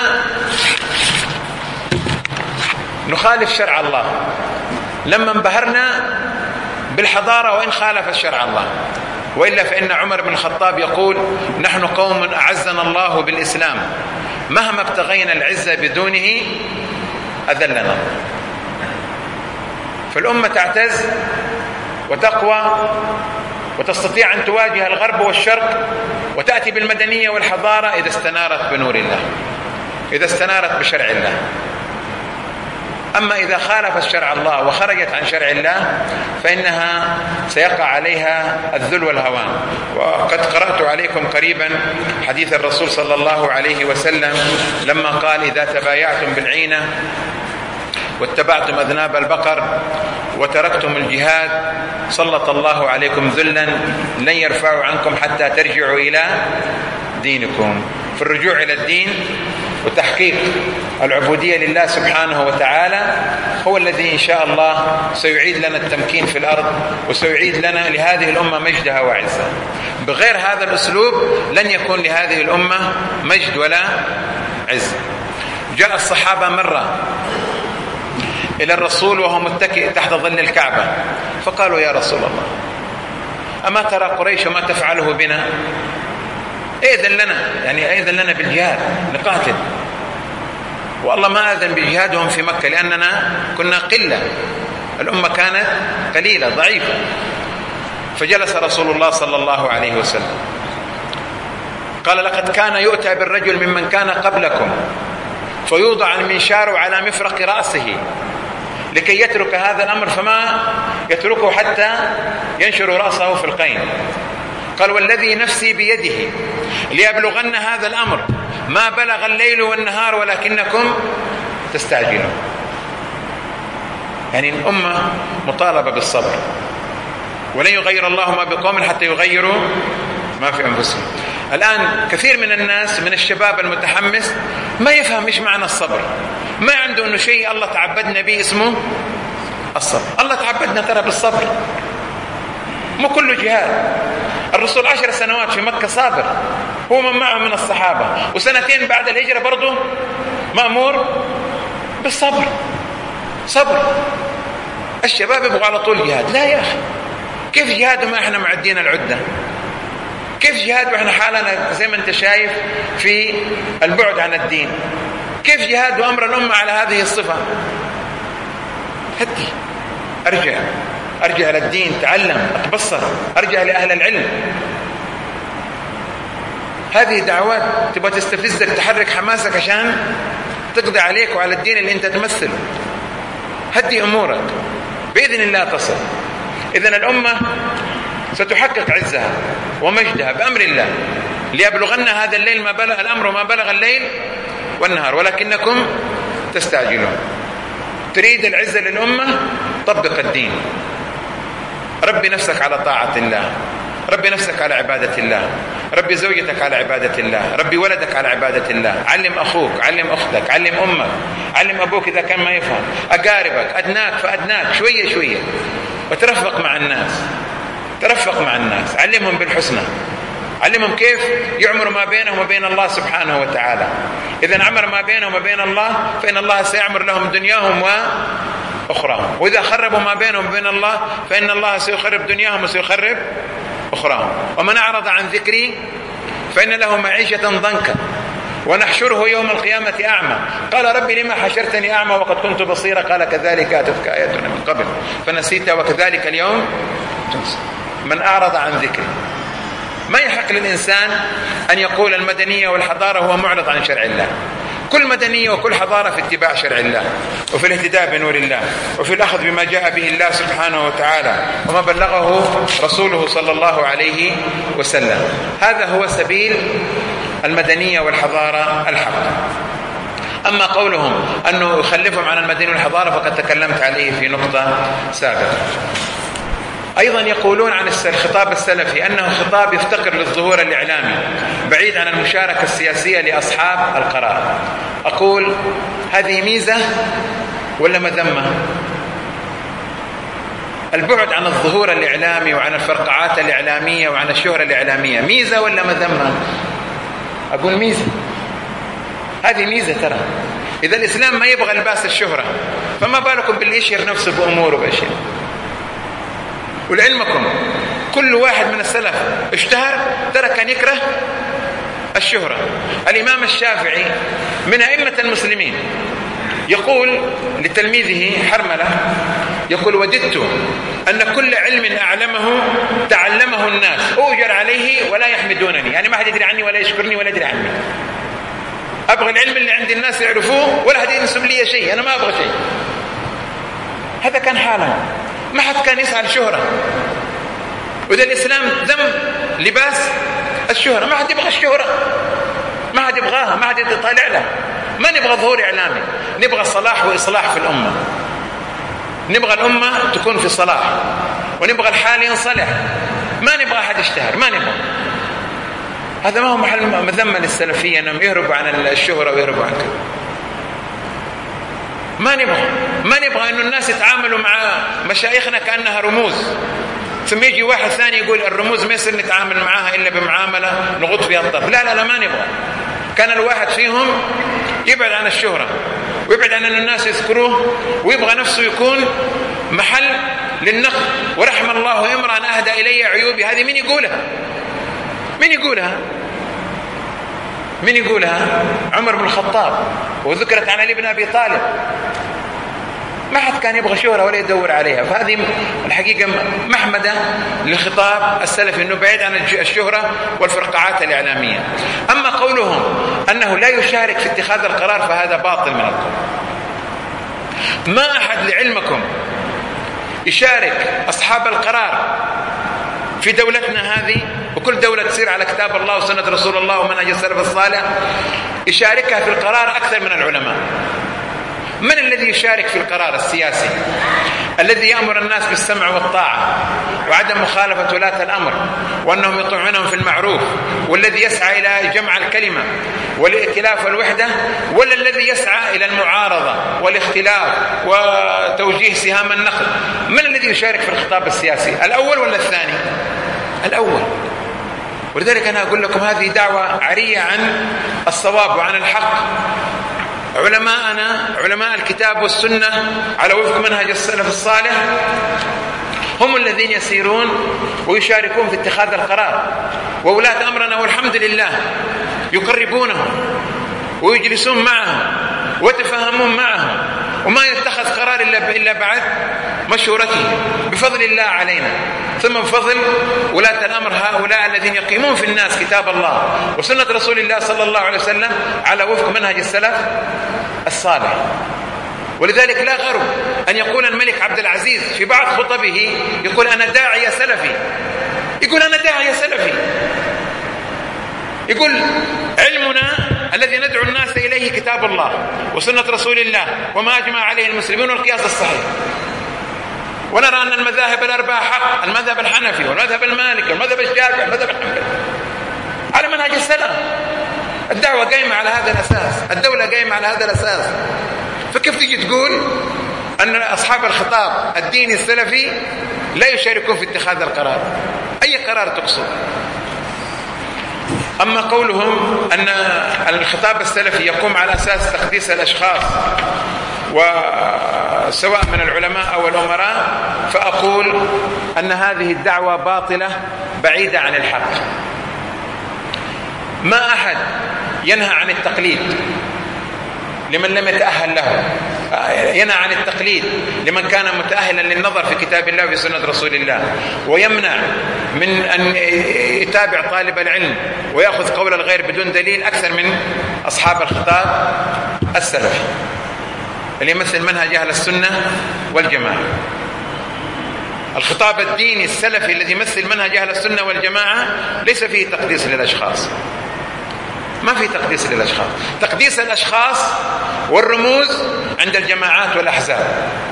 Speaker 1: نخالف شرع الله، لما انبهرنا بالحضارة وإن خالفت شرع الله. وإلا فإن عمر بن الخطاب يقول: نحن قوم أعزنا الله بالإسلام، مهما ابتغينا العزة بدونه أذلنا الله. فالأمة تعتز وتقوى وتستطيع أن تواجه الغرب والشرق وتأتي بالمدنية والحضارة إذا استنارت بنور الله، إذا استنارت بشرع الله. أما إذا خالفت شرع الله وخرجت عن شرع الله فإنها سيقع عليها الذل والهوان. وقد قرأت عليكم قريبا حديث الرسول صلى الله عليه وسلم لما قال: إذا تبايعتم بالعينة واتبعتم أذناب البقر وتركتم الجهاد سلط الله عليكم ذلا لن يرفعوا عنكم حتى ترجعوا إلى دينكم. في الرجوع إلى الدين وتحقيق العبودية لله سبحانه وتعالى هو الذي إن شاء الله سيعيد لنا التمكين في الأرض وسيعيد لنا لهذه الأمة مجدها وعزها. بغير هذا الأسلوب لن يكون لهذه الأمة مجد ولا عز. جاء الصحابة مرة إلى الرسول وهو متكئ تحت ظل الكعبة فقالوا: يا رسول الله، أما ترى قريش ما تفعله بنا؟ إذن لنا، يعني إذن لنا بالجهاد نقاتل. والله ما أذن بجهادهم في مكة لأننا كنا قلة، الأمة كانت قليلة ضعيفة. فجلس رسول الله صلى الله عليه وسلم قال: لقد كان يؤتى بالرجل ممن كان قبلكم فيوضع المنشار على مفرق رأسه لكي يترك هذا الأمر فما يتركه حتى ينشر رأسه في القين. قال: والذي نفسي بيده ليبلغن هذا الأمر ما بلغ الليل والنهار ولكنكم تستعجلون. يعني الأمة مطالبة بالصبر، ولن يغير الله ما بقوم حتى يغيروا ما في أنفسهم. الآن كثير من الناس من الشباب المتحمس ما يفهم إيش معنى الصبر، ما عنده أنه شيء الله تعبدنا به اسمه الصبر. الله تعبدنا ترى بالصبر، مو كله جهاد. الرسول عشر سنوات في مكة صابر هو من معه من الصحابة، وسنتين بعد الهجرة برضه مأمور بالصبر. صبر. الشباب يبغوا على طول جهاد، لا يا أخي، كيف جهاد وما احنا معدين العدة؟ كيف جهاد واحنا حالنا زي ما انت شايف في البعد عن الدين؟ كيف جهاد وأمر الأمة على هذه الصفة؟ هدي، أرجع أرجع للدين، تعلم، أتبصر، أرجع لأهل العلم. هذه دعوات تبغى تستفزك تحرك حماسك عشان تقضي عليك وعلى الدين اللي انت تمثله. هدي أمورك بإذن الله تصل. إذن الأمة ستحقق عزها ومجدها بأمر الله. ليبلغن هذا الليل ما بلغ الأمر ما بلغ الليل والنهار ولكنكم تستعجلون. تريد العزة للأمة؟ طبق الدين. ربي نفسك على طاعة الله، ربي نفسك على عبادة الله، ربي زوجتك على عبادة الله، ربي ولدك على عبادة الله. علم أخوك، علم أختك، علم أمك، علم أبوك إذا كان ما يفهم، أقاربك، أدناك فأدناك، شوية شوية. وترفق مع الناس، ترفق مع الناس، علمهم بالحسنى، علمهم كيف يعمر ما بينهم وبين الله سبحانه وتعالى. إذا عمر ما بينهم وبين الله فإن الله سيعمر لهم دنياهم وأخراهم، وإذا خربوا ما بينهم وبين الله فإن الله سيخرب دنياهم وسيخرب أخراهم. ومن أعرض عن ذكري فإن له معيشة ضنكا ونحشره يوم القيامة أعمى قال ربي لما حشرتني أعمى وقد كنت بصيرا قال كذلك أتتك آياتنا من قبل فنسيتها وكذلك اليوم تنسى. من أعرض عن ذكري، ما يحق للإنسان أن يقول المدنية والحضارة هو معرض عن شرع الله. كل مدنية وكل حضارة في اتباع شرع الله وفي الاهتداء بنور الله وفي الأخذ بما جاء به الله سبحانه وتعالى وما بلغه رسوله صلى الله عليه وسلم. هذا هو سبيل المدنية والحضارة الحق. أما قولهم أنه يخلفهم عن المدنية والحضارة فقد تكلمت عليه في نقطة سابقة. أيضا يقولون عن الخطاب السلفي أنه خطاب يفتقر للظهور الإعلامي بعيد عن المشاركة السياسية لأصحاب القرار. أقول هذه ميزة ولا مذمة؟ البعد عن الظهور الإعلامي وعن الفرقعات الإعلامية وعن الشهرة الإعلامية ميزة ولا مذمة؟ أقول ميزة. هذه ميزة ترى. إذا الإسلام ما يبغى لباس الشهرة فما بالكم باللي يشهر نفسه بأموره بأشياء. ولعلمكم كل واحد من السلف اشتهر ترى كان يكره الشهرة. الإمام الشافعي من أئمة المسلمين يقول لتلميذه حرملة، يقول: وددت أن كل علم أعلمه تعلمه الناس أؤجر عليه ولا يحمدونني، يعني ما حد يدري عني ولا يشكرني ولا يدري عني. أبغى العلم اللي عند الناس يعرفوه ولا حد ينسب لي شيء، أنا ما أبغى شيء. هذا كان حاله، ما حد كان يسعى للشهرة. وإذا الإسلام ذم لباس الشهرة، ما حد يبغى الشهرة، ما حد يبغاها، ما حد يطالع لها. ما نبغى ظهور إعلامي، نبغى صلاح وإصلاح في الأمة، نبغى الأمة تكون في صلاح، ونبغى الحال ينصلح، ما نبغى أحد يشتهر، ما نبغى. هذا ما هو محل مذمة للسلفية أنهم يهربوا عن الشهرة ويهربوا عن كذا. ما نبغى ما نبغى أن الناس يتعاملوا مع مشايخنا كأنها رموز، ثم يجي واحد ثاني يقول الرموز ما يصير نتعامل معها إلا بمعاملة نغط فيها الطرف. لا لا لا، ما نبغى. كان الواحد فيهم يبعد عن الشهرة ويبعد عن أن الناس يذكروه، ويبغى نفسه يكون محل للنقد. ورحم الله امرأ أهدى إلي عيوبي. هذه مين يقولها؟ مين يقولها؟ مين يقولها؟ عمر بن الخطاب، وذكرت عن علي بن أبي طالب. ما حد كان يبغى شهرة ولا يدور عليها. فهذه الحقيقة محمدة للخطاب السلفي، أنه بعيد عن الشهرة والفرقعات الإعلامية. أما قولهم أنه لا يشارك في اتخاذ القرار فهذا باطل من القول. ما أحد لعلمكم يشارك أصحاب القرار في دولتنا هذه، وكل دولة تصير على كتاب الله وسنة رسول الله ومنهج السلف الصالح، يشاركها في القرار أكثر من العلماء. من الذي يشارك في القرار السياسي الذي يأمر الناس بالسمع والطاعة وعدم مخالفة ولاة الأمر وأنهم يطيعونهم في المعروف، والذي يسعى إلى جمع الكلمة والائتلاف والوحدة، ولا الذي يسعى إلى المعارضة والاختلاف وتوجيه سهام النقد؟ من الذي يشارك في الخطاب السياسي، الأول ولا الثاني؟ الأول. ولذلك أنا أقول لكم هذه دعوة عرية عن الصواب وعن الحق. علماءنا علماء الكتاب والسنة على وفق منهج السلف الصالح هم الذين يسيرون ويشاركون في اتخاذ القرار، وولاة أمرنا والحمد لله يقربونهم ويجلسون معهم ويتفاهمون معهم، وما يتخذ قرار إلا بعد مشورته بفضل الله علينا، ثم بفضل ولاة الأمر هؤلاء الذين يقيمون في الناس كتاب الله وسنة رسول الله صلى الله عليه وسلم على وفق منهج السلف الصالح. ولذلك لا غرو أن يقول الملك عبد العزيز في بعض خطبه، يقول أنا داعية سلفي، يقول أنا داعية سلفي، يقول علمنا الذي ندعو الناس إليه كتاب الله وسنة رسول الله وما أجمع عليه المسلمون والقياس الصحيح، ونرى أن المذاهب الأربعة حق، المذهب الحنفي والمذهب المالكي والمذهب الشافعي والمذهب الحنبلي على منهج السلف. الدعوة قائمة على هذا الأساس، الدولة قائمة على هذا الأساس. فكيف تجي تقول أن أصحاب الخطاب الديني السلفي لا يشاركون في اتخاذ القرار؟ أي قرار تقصد؟ أما قولهم أن الخطاب السلفي يقوم على أساس تقديس الأشخاص وسواء من العلماء أو الأمراء، فأقول أن هذه الدعوة باطلة بعيدة عن الحق. ما أحد ينهى عن التقليد لمن لم يتأهل له، ينهى عن التقليد لمن كان متأهلا للنظر في كتاب الله وفي سنة رسول الله، ويمنع من أن يتابع طالب العلم ويأخذ قول الغير بدون دليل أكثر من أصحاب الخطاب السلفي اللي يمثل منهج أهل السنة والجماعة. الخطاب الديني السلفي الذي يمثل منهج أهل السنة والجماعة ليس فيه تقديس للأشخاص، ما في تقديس للأشخاص. تقديس الأشخاص والرموز عند الجماعات والأحزاب.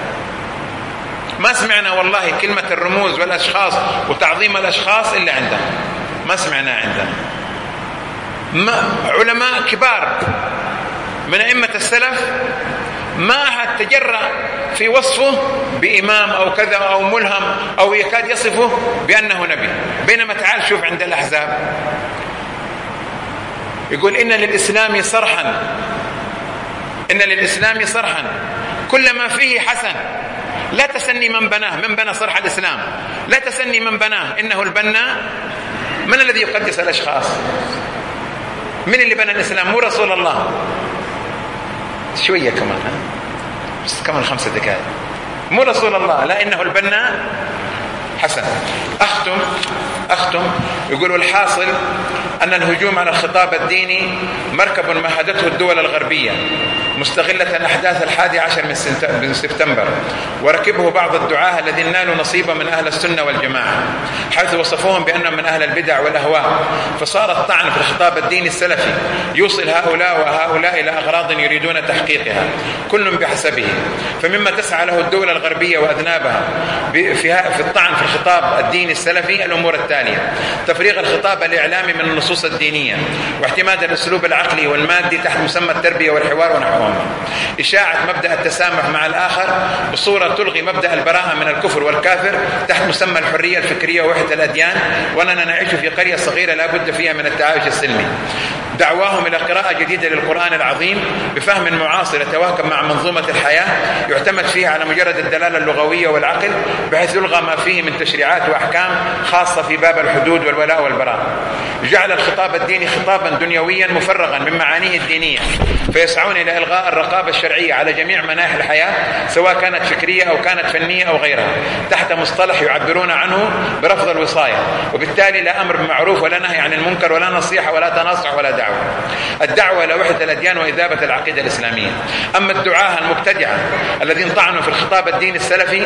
Speaker 1: ما سمعنا والله كلمة الرموز والأشخاص وتعظيم الأشخاص إلا عندنا، ما سمعنا عندنا. ما علماء كبار من أئمة السلف ما أحد تجرأ في وصفه بإمام أو كذا أو ملهم أو يكاد يصفه بأنه نبي. بينما تعال شوف عند الأحزاب يقول إن للإسلام صرحا، إن للإسلام صرحا كل ما فيه حسن، لا تسني من بناه، من بنى صرح الإسلام لا تسني من بناه إنه البناء. من الذي يقدس الأشخاص؟ من اللي بنى الإسلام؟ مو رسول الله. شوية كمان ها؟ بس كمان خمسة دقائق. مو رسول الله، لا إنه البنا حسن. أختم أختم يقول والحاصل أن الهجوم على الخطاب الديني مركب مهدته الدول الغربية مستغلة أحداث الحادي عشر من سبتمبر، وركبه بعض الدعاة الذين نالوا نصيبا من أهل السنة والجماعة، حيث وصفوهم بأنهم من أهل البدع والأهواء، فصار الطعن في الخطاب الديني السلفي يوصل هؤلاء وهؤلاء إلى أغراض يريدون تحقيقها كل بحسبه. فمما تسعى له الدول الغربية وأذنابها في الطعن في الخطاب الديني السلفي الأمور التالية: تفريغ الخطاب الإعلامي من النصوص الدينية، واعتماد الأسلوب العقلي والمادي تحت مسمى التربية والحوار ونحوهم، إشاعة مبدأ التسامح مع الآخر بصورة تلغي مبدأ البراءة من الكفر والكافر تحت مسمى الحرية الفكرية ووحدة الأديان، وأننا نعيش في قرية صغيرة لا بد فيها من التعايش السلمي. دعواهم إلى قراءة جديدة للقرآن العظيم بفهم معاصر يتواكب مع منظومة الحياة يعتمد فيها على مجرد الدلالة اللغوية والعقل، بحيث يلغى ما فيه من تشريعات وأحكام خاصة في باب الحدود والولاء والبراء. جعل الخطاب الديني خطابا دنيويا مفرغا من معانيه الدينية، فيسعون إلى إلغاء الرقابة الشرعية على جميع مناحي الحياة سواء كانت فكرية أو كانت فنية أو غيرها، تحت مصطلح يعبرون عنه برفض الوصاية، وبالتالي لا أمر بالمعروف ولا نهي عن المنكر ولا نصيحة ولا تناصح ولا دعوة. الدعوة إلى وحدة الأديان وإذابة العقيدة الإسلامية. أما الدعاة المبتدعة الذين طعنوا في الخطاب الديني السلفي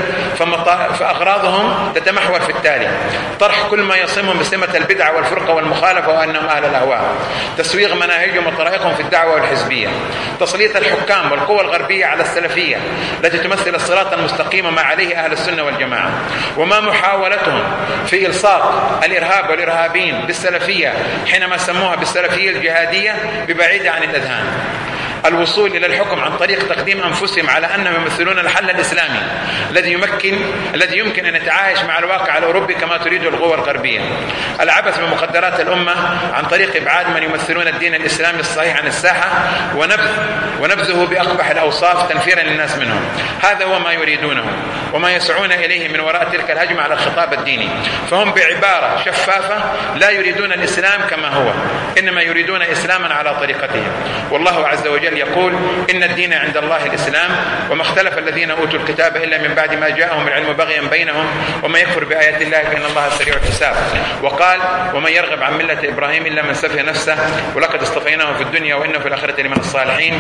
Speaker 1: فأغراضهم تتمحور في التالي: طرح كل ما يصمهم بسمة البدعة والفرقة والمخالفة وأنهم أهل الأهواء، تسويغ مناهجهم وطرائقهم في الدعوة والحزبية، تسليط الحكام والقوى الغربية على السلفية التي تمثل الصراط المستقيم ما عليه أهل السنة والجماعة، وما محاولتهم في إلصاق الإرهاب والإرهابيين بالسلفية حينما سموها بالسلفية الجهادية ببعيدة عن الأذهان. الوصول إلى الحكم عن طريق تقديم أنفسهم على أنهم يمثلون الحل الإسلامي الذي يمكن الذي يمكن أن يتعايش مع الواقع الأوروبي كما تريد القوى الغربية. العبث بمقدرات الأمة عن طريق إبعاد من يمثلون الدين الإسلامي الصحيح عن الساحة ونبذ ونبذه بأقبح الأوصاف تنفيرا للناس منهم. هذا هو ما يريدونه وما يسعون إليه من وراء تلك الهجمة على الخطاب الديني. فهم بعبارة شفافة لا يريدون الإسلام كما هو، إنما يريدون إسلاما على طريقتهم. والله عز وجل يقول: إن الدين عند الله الإسلام وما اختلف الذين أوتوا الكتاب إلا من بعد ما جاءهم العلم بغيا بينهم وما يكفر بآيات الله فإن الله سريع الحساب. وقال: ومن يرغب عن ملة إبراهيم إلا من سفه نفسه ولقد اصطفيناه في الدنيا وإنه في الآخرة لمن الصالحين.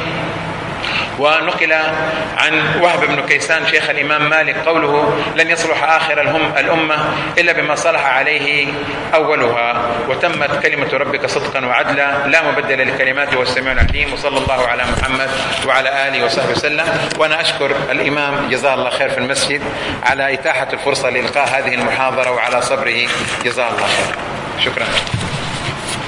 Speaker 1: ونقل عن وهب بن كيسان شيخ الإمام مالك قوله: لن يصلح آخر الأمة إلا بما صلح عليه أولها، وتمت كلمة ربك صدقا وعدلا لا مبدل لكلماته والسميع العليم. وصلى الله على محمد وعلى آله وصحبه وسلم. وأنا أشكر الإمام جزاه الله خير في المسجد على إتاحة الفرصة لإلقاء هذه المحاضرة وعلى صبره، جزاه الله خير. شكرا.